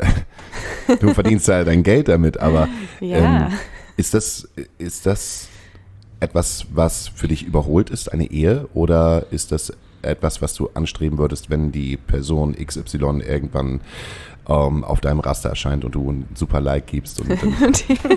du verdienst ja dein Geld damit, aber Ja. ähm, ist das, ist das etwas, was für dich überholt ist, eine Ehe? Oder ist das etwas, was du anstreben würdest, wenn die Person X Y irgendwann ähm, auf deinem Raster erscheint und du ein super Like gibst? Und dann,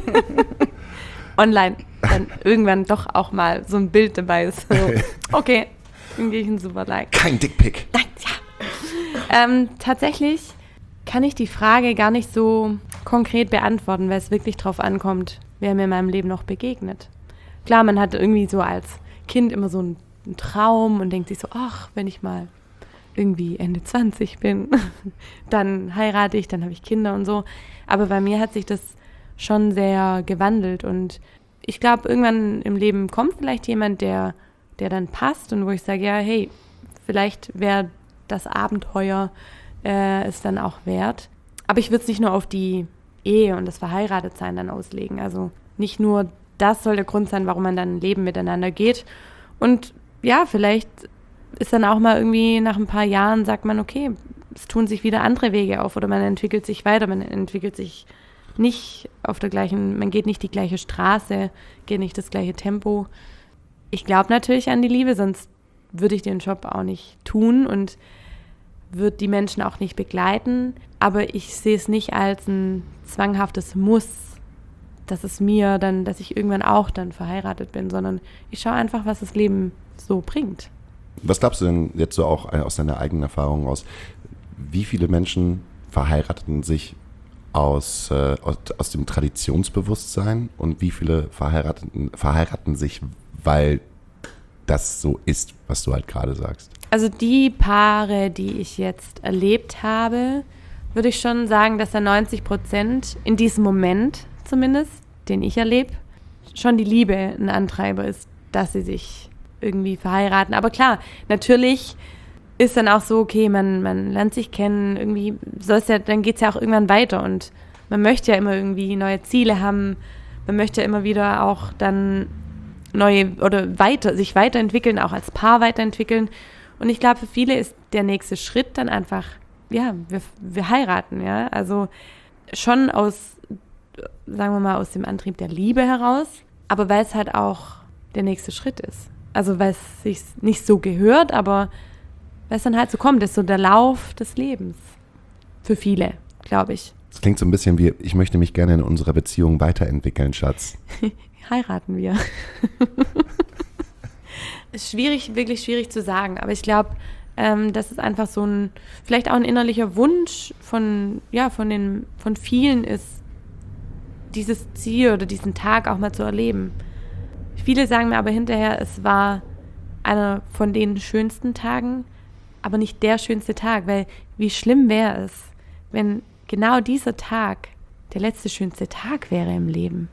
Online dann irgendwann doch auch mal so ein Bild dabei ist. So, okay, dann gehe ich ein super Like. kein Dickpick. Nein, ja. Ähm, tatsächlich kann ich die Frage gar nicht so konkret beantworten, weil es wirklich drauf ankommt, wer mir in meinem Leben noch begegnet. Klar, man hat irgendwie so als Kind immer so einen, einen Traum und denkt sich so, ach, wenn ich mal irgendwie Ende zwanzig bin, dann heirate ich, dann habe ich Kinder und so. Aber bei mir hat sich das schon sehr gewandelt und ich glaube, irgendwann im Leben kommt vielleicht jemand, der, der dann passt und wo ich sage, ja, hey, vielleicht wäre das Abenteuer äh, es dann auch wert. Aber ich würde es nicht nur auf die Ehe und das Verheiratetsein dann auslegen. Also nicht nur das soll der Grund sein, warum man dann ein Leben miteinander geht. Und ja, vielleicht ist dann auch mal irgendwie nach ein paar Jahren, sagt man, okay, es tun sich wieder andere Wege auf oder man entwickelt sich weiter, man entwickelt sich nicht auf der gleichen, man geht nicht die gleiche Straße, geht nicht das gleiche Tempo. Ich glaube natürlich an die Liebe, sonst würde ich den Job auch nicht tun und würde die Menschen auch nicht begleiten. Aber ich sehe es nicht als ein zwanghaftes Muss, dass es mir dann, dass ich irgendwann auch dann verheiratet bin, sondern ich schaue einfach, was das Leben so bringt. Was glaubst du denn jetzt so auch aus deiner eigenen Erfahrung aus, wie viele Menschen verheirateten sich aus, äh, aus, aus dem Traditionsbewusstsein und wie viele verheiraten, verheiraten sich, weil das so ist, was du halt gerade sagst? Also die Paare, die ich jetzt erlebt habe, würde ich schon sagen, dass da neunzig Prozent in diesem Moment zumindest, den ich erlebe, schon die Liebe ein Antreiber ist, dass sie sich irgendwie verheiraten. Aber klar, natürlich ist dann auch so, okay, man, man lernt sich kennen, irgendwie soll's ja, dann geht es ja auch irgendwann weiter und man möchte ja immer irgendwie neue Ziele haben, man möchte ja immer wieder auch dann neue oder weiter, sich weiterentwickeln, auch als Paar weiterentwickeln. Und ich glaube, für viele ist der nächste Schritt dann einfach, ja, wir, wir heiraten, ja, also schon aus, sagen wir mal, aus dem Antrieb der Liebe heraus, aber weil es halt auch der nächste Schritt ist. Also weil es sich nicht so gehört, aber weil es dann halt so kommt, ist so der Lauf des Lebens. Für viele, glaube ich. Das klingt so ein bisschen wie, ich möchte mich gerne in unserer Beziehung weiterentwickeln, Schatz. Heiraten wir. Ist schwierig, wirklich schwierig zu sagen, aber ich glaube, ähm, dass es einfach so ein, vielleicht auch ein innerlicher Wunsch von, ja, von den, von vielen ist, dieses Ziel oder diesen Tag auch mal zu erleben. Viele sagen mir aber hinterher, es war einer von den schönsten Tagen, aber nicht der schönste Tag, weil wie schlimm wäre es, wenn genau dieser Tag der letzte schönste Tag wäre im Leben.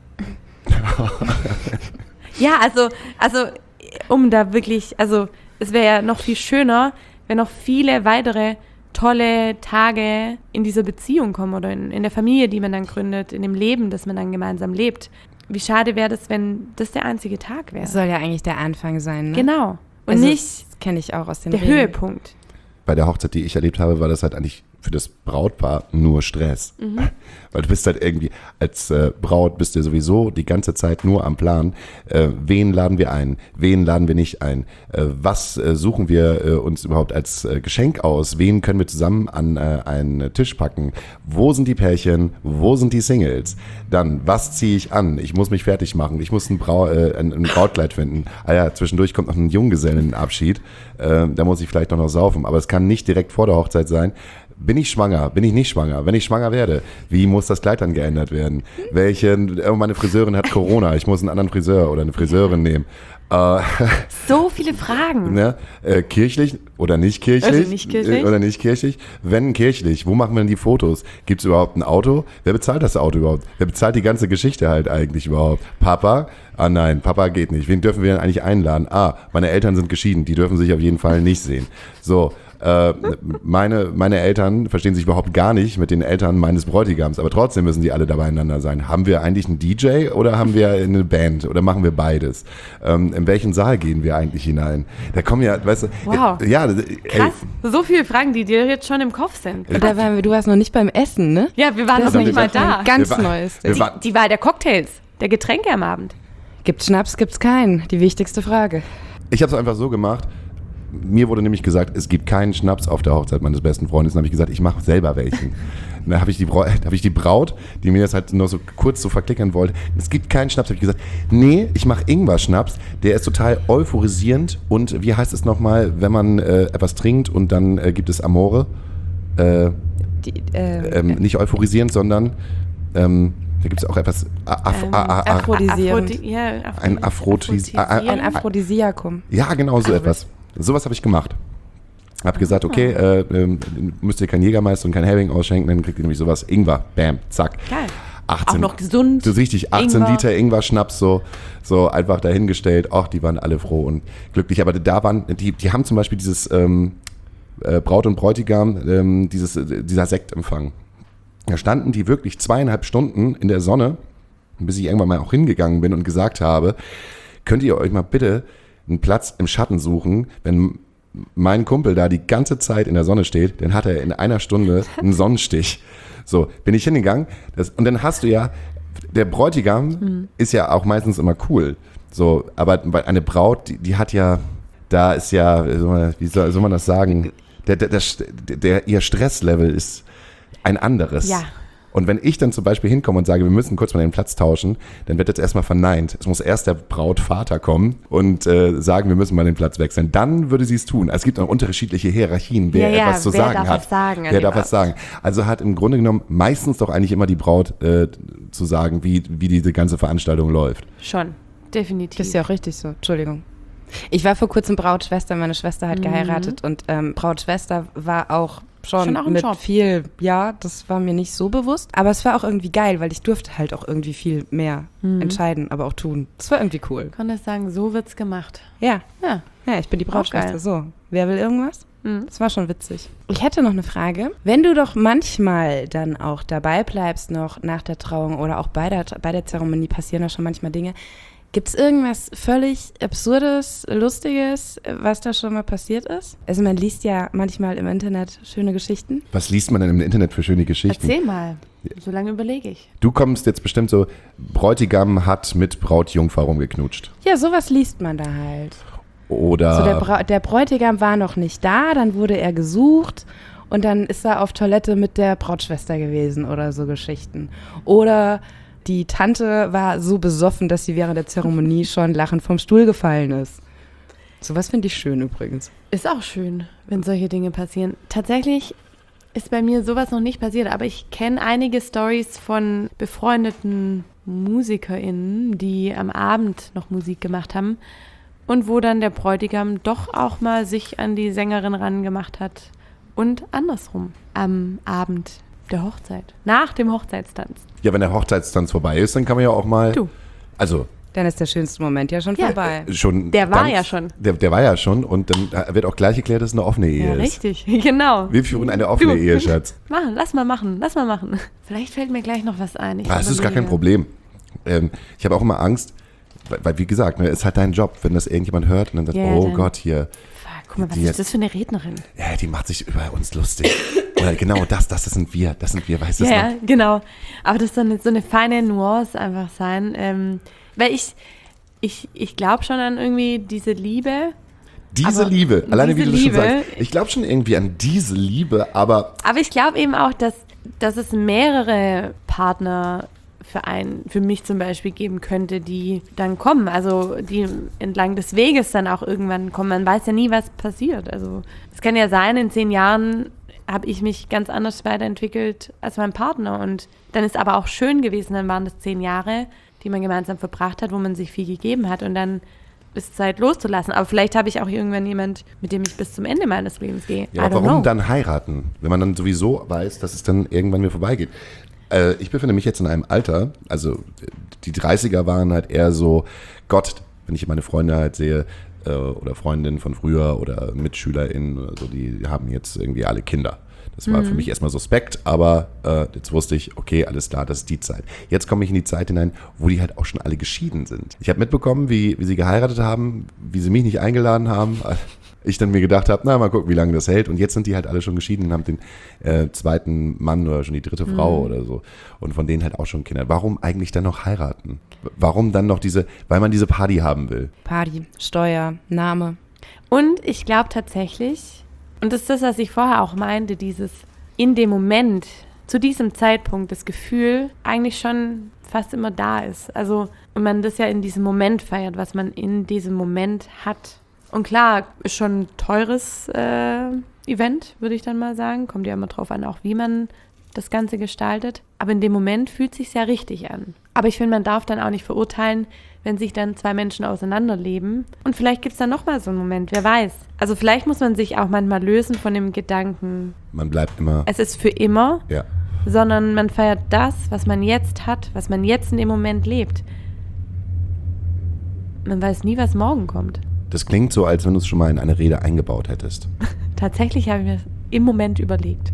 Ja, also, also um da wirklich, also es wäre ja noch viel schöner, wenn noch viele weitere tolle Tage in dieser Beziehung kommen oder in, in der Familie, die man dann gründet, in dem Leben, das man dann gemeinsam lebt. Wie schade wäre das, wenn das der einzige Tag wäre. Das soll ja eigentlich der Anfang sein, ne? Genau. Und also, nicht das kenne ich auch aus den der Reden. Höhepunkt. Bei der Hochzeit, die ich erlebt habe, war das halt eigentlich für das Brautpaar nur Stress. Mhm. Weil du bist halt irgendwie, als äh, Braut bist du sowieso die ganze Zeit nur am Plan, äh, wen laden wir ein, wen laden wir nicht ein, äh, was äh, suchen wir äh, uns überhaupt als äh, Geschenk aus, wen können wir zusammen an äh, einen Tisch packen, wo sind die Pärchen, wo sind die Singles, dann, was ziehe ich an, ich muss mich fertig machen, ich muss ein, Brau- äh, ein, ein Brautkleid finden, ah ja, zwischendurch kommt noch ein Junggesellenabschied, äh, da muss ich vielleicht noch, noch saufen, aber es kann nicht direkt vor der Hochzeit sein. Bin ich schwanger? Bin ich nicht schwanger? Wenn ich schwanger werde, wie muss das Kleid dann geändert werden? Welchen, oh, meine Friseurin hat Corona, ich muss einen anderen Friseur oder eine Friseurin nehmen. Äh, so viele Fragen. Ne? Äh, kirchlich oder nicht kirchlich? Also nicht kirchlich. Äh, oder nicht kirchlich? Wenn kirchlich, wo machen wir denn die Fotos? Gibt es überhaupt ein Auto? Wer bezahlt das Auto überhaupt? Wer bezahlt die ganze Geschichte halt eigentlich überhaupt? Papa? Ah nein, Papa geht nicht. Wen dürfen wir denn eigentlich einladen? Ah, meine Eltern sind geschieden, die dürfen sich auf jeden Fall nicht sehen. So. Äh, meine, meine Eltern verstehen sich überhaupt gar nicht mit den Eltern meines Bräutigams, aber trotzdem müssen die alle dabei beieinander sein. Haben wir eigentlich einen D J oder haben wir eine Band oder machen wir beides? Ähm, in welchen Saal gehen wir eigentlich hinein? Da kommen ja, weißt du, wow. äh, ja, krass, ey. So viele Fragen, die dir jetzt schon im Kopf sind. Und da waren wir, du warst noch nicht beim Essen, ne? Ja, wir waren das noch nicht mal da. Ganz wir war, Neues. Die, die Wahl der Cocktails, der Getränke am Abend. Gibt's Schnaps, gibt's keinen? Die wichtigste Frage. Ich habe es einfach so gemacht. Mir wurde nämlich gesagt, es gibt keinen Schnaps auf der Hochzeit meines besten Freundes. Dann habe ich gesagt, ich mache selber welchen. Dann habe ich, hab ich die Braut, die mir das halt nur so kurz so verklickern wollte, es gibt keinen Schnaps. Habe ich gesagt, nee, ich mache Ingwer-Schnaps. Der ist total euphorisierend. Und wie heißt es nochmal, wenn man äh, etwas trinkt und dann äh, gibt es Amore? Äh, die, äh, ähm, nicht euphorisierend, sondern ähm, da gibt es auch etwas Af- ähm, a- a- a- aphrodisierend. Aphrodisi- ja, Aphrodisi- ein Aphrodisi- a- a- Ein Aphrodisiakum. Ja, genau so Also etwas. Sowas habe ich gemacht. Hab gesagt, okay, äh, äh, müsst ihr keinen Jägermeister und kein Hering ausschenken, dann kriegt ihr nämlich sowas. Ingwer, bam, zack. Geil. achtzehn, auch noch gesund. So richtig, achtzehn Ingwer. Liter Ingwer-Schnaps, so, so einfach dahingestellt. Ach, die waren alle froh und glücklich. Aber da waren, die, die haben zum Beispiel dieses ähm, äh, Braut und Bräutigam, ähm, dieses, äh, dieser Sektempfang. Da standen die wirklich zweieinhalb Stunden in der Sonne, bis ich irgendwann mal auch hingegangen bin und gesagt habe, könnt ihr euch mal bitte einen Platz im Schatten suchen, wenn mein Kumpel da die ganze Zeit in der Sonne steht, dann hat er in einer Stunde einen Sonnenstich. So, bin ich hingegangen das, und dann hast du ja, der Bräutigam mhm. ist ja auch meistens immer cool, so, aber eine Braut, die, die hat ja, da ist ja, wie soll, soll man das sagen, der, der, der, der, ihr Stresslevel ist ein anderes. Ja. Und wenn ich dann zum Beispiel hinkomme und sage, wir müssen kurz mal den Platz tauschen, dann wird jetzt erstmal verneint. Es muss erst der Brautvater kommen und äh, sagen, wir müssen mal den Platz wechseln. Dann würde sie es tun. Es gibt auch unterschiedliche Hierarchien, wer Ja, ja, etwas zu wer sagen darf hat. was sagen an wer dem darf was Abend? sagen. Also hat im Grunde genommen meistens doch eigentlich immer die Braut äh, zu sagen, wie, wie diese ganze Veranstaltung läuft. Schon, definitiv. Das ist ja auch richtig so. Entschuldigung. Ich war vor kurzem Brautschwester, meine Schwester hat Mhm. geheiratet und ähm, Brautschwester war auch schon, Schon auch ein mit Job. viel, ja, das war mir nicht so bewusst, aber es war auch irgendwie geil, weil ich durfte halt auch irgendwie viel mehr Mhm. entscheiden, aber auch tun. Das war irgendwie cool. Ich kann das sagen, so wird's gemacht. Ja, Ja. ja, ich bin die Brautschwester, geil. so. Wer will irgendwas? Mhm. Das war schon witzig. Ich hätte noch eine Frage. Wenn du doch manchmal dann auch dabei bleibst, noch nach der Trauung oder auch bei der, bei der Zeremonie passieren da schon manchmal Dinge. Gibt es irgendwas völlig Absurdes, Lustiges, was da schon mal passiert ist? Also man liest ja manchmal im Internet schöne Geschichten. Was liest man denn im Internet für schöne Geschichten? Erzähl mal. So lange überlege ich. Du kommst jetzt bestimmt so, Bräutigam hat mit Brautjungfer rumgeknutscht. Ja, sowas liest man da halt. Oder So der, Bra- der Bräutigam war noch nicht da, dann wurde er gesucht und dann ist er auf Toilette mit der Brautschwester gewesen oder so Geschichten. Oder die Tante war so besoffen, dass sie während der Zeremonie schon lachend vom Stuhl gefallen ist. Sowas finde ich schön übrigens. Ist auch schön, wenn solche Dinge passieren. Tatsächlich ist bei mir sowas noch nicht passiert, aber ich kenne einige Storys von befreundeten MusikerInnen, die am Abend noch Musik gemacht haben und wo dann der Bräutigam doch auch mal sich an die Sängerin rangemacht hat und andersrum am Abend der Hochzeit, nach dem Hochzeitstanz. ja, wenn der Hochzeitstanz vorbei ist, dann kann man ja auch mal, Du. also Dann ist der schönste Moment ja schon Ja. vorbei. schon. Der war dann- ja schon. Der, der war ja schon und dann wird auch gleich geklärt, dass es eine offene Ehe Ja, ist. richtig, genau. Wir führen eine offene Du. Ehe, Schatz. Machen, lass mal machen, lass mal machen. Vielleicht fällt mir gleich noch was ein. Ich Ah, das ist gar kein überlege. Problem. Ähm, ich habe auch immer Angst, weil, weil wie gesagt, ne, ist halt dein Job, wenn das irgendjemand hört und dann sagt, Ja, oh dann- Gott, hier, Fuck, guck mal, was Die ist jetzt- das für eine Rednerin? ja, die macht sich über uns lustig. Oder genau das, das sind wir, das sind wir, weißt du Ja, das ja, noch? genau. Aber das soll eine, so eine feine Nuance einfach sein. Ähm, weil ich, ich, ich glaube schon an irgendwie diese Liebe. Diese aber Liebe, alleine wie diese du das schon Liebe- sagst. Ich glaube schon irgendwie an diese Liebe, aber Aber ich glaube eben auch, dass, dass es mehrere Partner für einen, für mich zum Beispiel geben könnte, die dann kommen. Also die entlang des Weges dann auch irgendwann kommen. Man weiß ja nie, was passiert. Also es kann ja sein, in zehn Jahren habe ich mich ganz anders weiterentwickelt als mein Partner. Und dann ist aber auch schön gewesen, dann waren das zehn Jahre, die man gemeinsam verbracht hat, wo man sich viel gegeben hat. Und dann ist Zeit loszulassen. Aber vielleicht habe ich auch irgendwann jemand, mit dem ich bis zum Ende meines Lebens gehe. ja, I aber don't warum know. dann heiraten, wenn man dann sowieso weiß, dass es dann irgendwann wieder vorbeigeht? Äh, ich befinde mich jetzt in einem Alter, also die dreißiger waren halt eher so, Gott, wenn ich meine Freunde halt sehe, äh, oder Freundinnen von früher oder MitschülerInnen oder so, die haben jetzt irgendwie alle Kinder. Das war für mich erstmal suspekt, aber äh, jetzt wusste ich, okay, alles klar, das ist die Zeit. Jetzt komme ich in die Zeit hinein, wo die halt auch schon alle geschieden sind. Ich habe mitbekommen, wie, wie sie geheiratet haben, wie sie mich nicht eingeladen haben. Ich dann mir gedacht habe, na, mal gucken, wie lange das hält. Und jetzt sind die halt alle schon geschieden und haben den äh, zweiten Mann oder schon die dritte Frau oder so. Und von denen halt auch schon Kinder. Warum eigentlich dann noch heiraten? Warum dann noch diese, weil man diese Party haben will? Party, Steuer, Name. Und ich glaube tatsächlich, und das ist das, was ich vorher auch meinte, dieses in dem Moment, zu diesem Zeitpunkt, das Gefühl eigentlich schon fast immer da ist. Also, und man das ja in diesem Moment feiert, was man in diesem Moment hat. Und klar, ist schon ein teures äh, Event, würde ich dann mal sagen. Kommt ja immer drauf an, auch wie man das Ganze gestaltet. Aber in dem Moment fühlt es sich ja richtig an. Aber ich finde, man darf dann auch nicht verurteilen, wenn sich dann zwei Menschen auseinanderleben. Und vielleicht gibt es dann nochmal so einen Moment, wer weiß. Also vielleicht muss man sich auch manchmal lösen von dem Gedanken, Man bleibt immer, es ist für immer, ja. sondern man feiert das, was man jetzt hat, was man jetzt in dem Moment lebt. Man weiß nie, was morgen kommt. Das klingt so, als wenn du es schon mal in eine Rede eingebaut hättest. Tatsächlich habe ich mir das im Moment überlegt.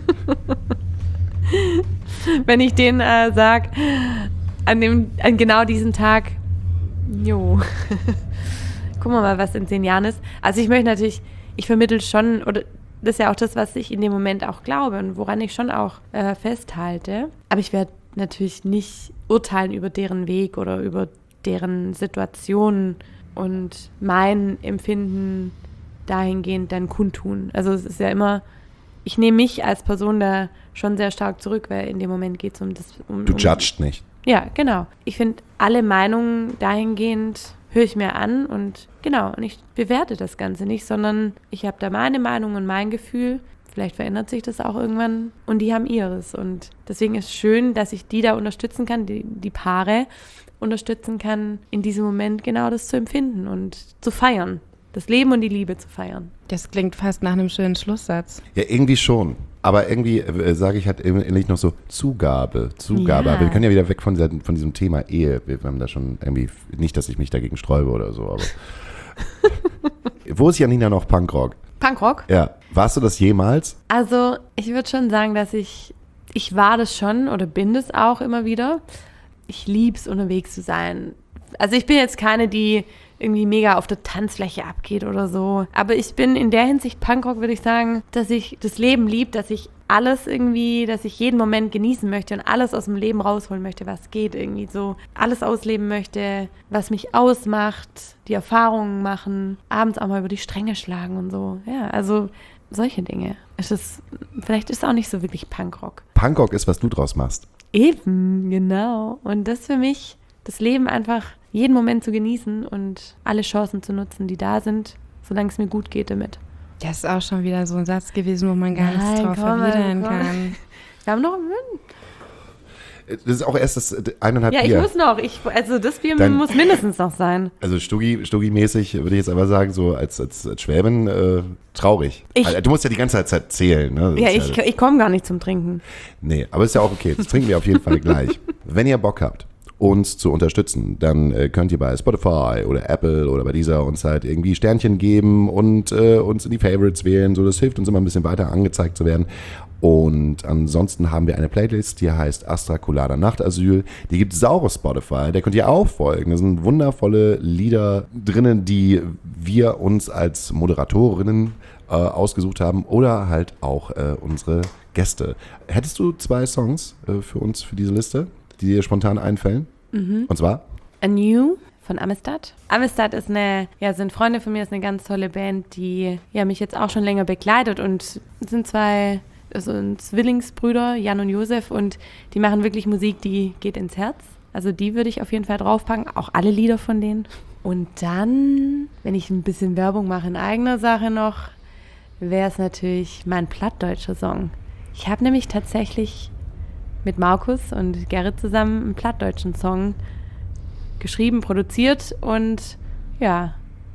Wenn ich denen äh, sage, an, dem, an genau diesem Tag, jo, gucken wir mal, was in zehn Jahren ist. Also ich möchte natürlich, ich vermittle schon, oder das ist ja auch das, was ich in dem Moment auch glaube und woran ich schon auch äh, festhalte. Aber ich werde natürlich nicht urteilen über deren Weg oder über deren Situation und mein Empfinden dahingehend dann kundtun. Also es ist ja immer, ich ich nehme mich als Person da schon sehr stark zurück, weil in dem Moment geht es um das. Um, Du um, judgst nicht. Ja, genau. Ich finde, alle Meinungen dahingehend höre ich mir an und genau, und ich bewerte das Ganze nicht, sondern ich habe da meine Meinung und mein Gefühl. Vielleicht verändert sich das auch irgendwann und die haben ihres. Und deswegen ist es schön, dass ich die da unterstützen kann, die, die Paare unterstützen kann, in diesem Moment genau das zu empfinden und zu feiern. Das Leben und die Liebe zu feiern. Das klingt fast nach einem schönen Schlusssatz. Ja, irgendwie schon. Aber irgendwie äh, sage ich halt ähnlich noch so Zugabe, Zugabe. Ja. Aber wir können ja wieder weg von, dieser, von diesem Thema Ehe. Wir haben da schon irgendwie, nicht, dass ich mich dagegen sträube oder so, aber wo ist Janina noch Punkrock? Punkrock? Ja. Warst du das jemals? Also ich würde schon sagen, dass ich, ich war das schon oder bin das auch immer wieder. Ich liebe es, unterwegs zu sein. Also ich bin jetzt keine, die irgendwie mega auf der Tanzfläche abgeht oder so. Aber ich bin in der Hinsicht Punkrock, würde ich sagen, dass ich das Leben liebe, dass ich alles irgendwie, dass ich jeden Moment genießen möchte und alles aus dem Leben rausholen möchte, was geht irgendwie so. Alles ausleben möchte, was mich ausmacht, die Erfahrungen machen, abends auch mal über die Stränge schlagen und so. Ja, also solche Dinge. Es ist, vielleicht ist es auch nicht so wirklich Punkrock. Punkrock ist, was du draus machst. Eben, genau. Und das für mich, das Leben einfach jeden Moment zu genießen und alle Chancen zu nutzen, die da sind, solange es mir gut geht damit. Das ist auch schon wieder so ein Satz gewesen, wo man gar nichts Nein, drauf komm, erwidern komm. kann. Wir haben noch einen Mün. Das ist auch erst das äh, eineinhalb Ja, ich Bier. muss noch. Ich, also das Bier Dann- muss mindestens noch sein. Also Stuggi, Stuggi-mäßig würde ich jetzt aber sagen, so als, als, als Schwäbin äh, traurig. Ich- Also, du musst ja die ganze Zeit zählen. Ne? Das Ja, ist ich, ich komme gar nicht zum Trinken. Nee, aber ist ja auch okay. Das trinken wir auf jeden Fall gleich. Wenn ihr Bock habt, uns zu unterstützen, dann äh, könnt ihr bei Spotify oder Apple oder bei dieser uns halt irgendwie Sternchen geben und äh, uns in die Favorites wählen. So, das hilft uns immer ein bisschen weiter angezeigt zu werden. Und ansonsten haben wir eine Playlist, die heißt Astra Colada Nachtasyl. Die gibt es auch auf Spotify. Der könnt ihr auch folgen. Da sind wundervolle Lieder drinnen, die wir uns als Moderatorinnen äh, ausgesucht haben oder halt auch äh, unsere Gäste. Hättest du zwei Songs äh, für uns für diese Liste, die dir spontan einfallen? Mhm. Und zwar? A New von Amistad. Amistad ist eine, ja, sind Freunde von mir, ist eine ganz tolle Band, die ja mich jetzt auch schon länger begleitet und sind zwei, also Zwillingsbrüder, Jan und Josef, und die machen wirklich Musik, die geht ins Herz. Also die würde ich auf jeden Fall draufpacken, auch alle Lieder von denen. Und dann, wenn ich ein bisschen Werbung mache in eigener Sache noch, wäre es natürlich mein plattdeutscher Song. Ich habe nämlich tatsächlich mit Markus und Gerrit zusammen einen plattdeutschen Song geschrieben, produziert und ja,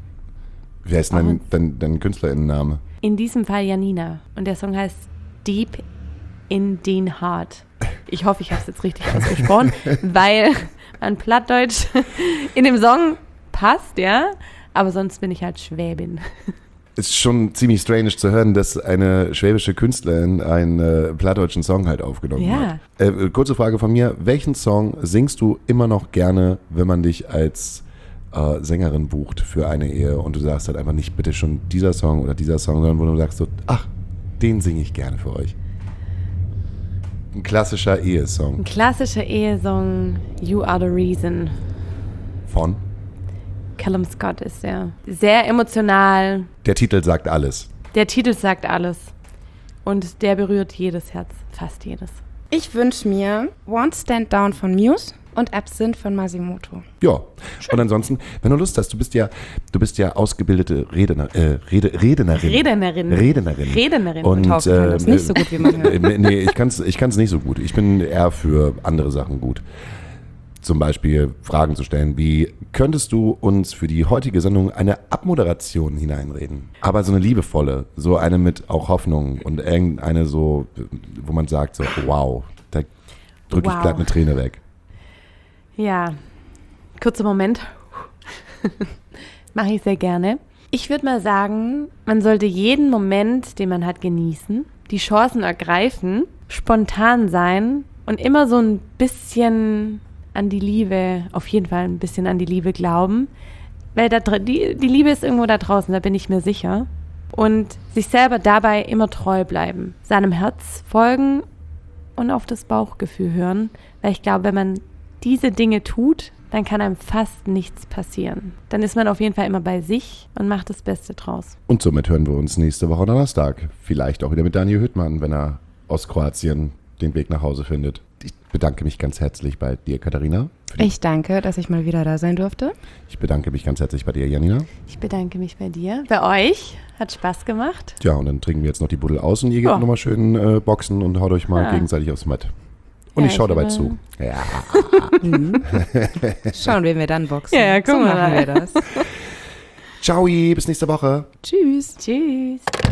Wer ist dein, dein, dein KünstlerInnenname? in diesem Fall Janina. Und der Song heißt Deep in den Heart. Ich hoffe, ich habe es jetzt richtig ausgesprochen, weil mein Plattdeutsch in dem Song passt, ja, aber sonst bin ich halt Schwäbin. Ist schon ziemlich strange zu hören, dass eine schwäbische Künstlerin einen äh, plattdeutschen Song halt aufgenommen Ja. hat. Äh, kurze Frage von mir. Welchen Song singst du immer noch gerne, wenn man dich als äh, Sängerin bucht für eine Ehe und du sagst halt einfach nicht bitte schon dieser Song oder dieser Song, sondern wo du sagst so, ach, den singe ich gerne für euch. Ein klassischer Ein Ehesong klassischer Ehesong, You Are the Reason. von? Callum Scott ist der. Sehr emotional. Der Titel sagt alles. Der Titel sagt alles. Und der berührt jedes Herz. Fast jedes. Ich wünsche mir Won't Stand Down von Muse und Absinthe von Masimoto. Ja. Und ansonsten, wenn du Lust hast, du bist ja, du bist ja ausgebildete Redner, äh, Rede, Rednerin. Rednerin. Rednerin. Rednerin. Und, Taufe kann das äh, nicht so gut, wie man hört. äh, Nee, ich kann es ich kann's nicht so gut. Ich bin eher für andere Sachen gut. Zum Beispiel Fragen zu stellen wie, könntest du uns für die heutige Sendung eine Abmoderation hineinreden? Aber so eine liebevolle, so eine mit auch Hoffnung und irgendeine so, wo man sagt so, wow, da drücke ich Wow. glatt eine Träne weg. Ja, kurzer Moment. Mache ich sehr gerne. Ich würde mal sagen, man sollte jeden Moment, den man hat, genießen, die Chancen ergreifen, spontan sein und immer so ein bisschen an die Liebe, auf jeden Fall ein bisschen an die Liebe glauben. Weil da, dr- die, die Liebe ist irgendwo da draußen, da bin ich mir sicher. Und sich selber dabei immer treu bleiben, seinem Herz folgen und auf das Bauchgefühl hören. Weil ich glaube, wenn man diese Dinge tut, dann kann einem fast nichts passieren. Dann ist man auf jeden Fall immer bei sich und macht das Beste draus. Und somit hören wir uns nächste Woche Donnerstag. Vielleicht auch wieder mit Daniel Hüttmann, wenn er aus Kroatien den Weg nach Hause findet. Ich bedanke mich ganz herzlich bei dir, Katharina. Ich danke, dass ich mal wieder da sein durfte. Ich bedanke mich ganz herzlich bei dir, Janina. Ich bedanke mich bei dir, bei euch. Hat Spaß gemacht. Ja, und dann trinken wir jetzt noch die Buddel aus und ihr geht Ja. nochmal schön äh, boxen und haut euch mal Ja. gegenseitig aufs Matt. Und Ja, ich schaue ich dabei will- zu. Ja. Schauen, wen wir dann boxen. Ja, guck so mal. machen wir das. Ciao, bis nächste Woche. Tschüss. Tschüss.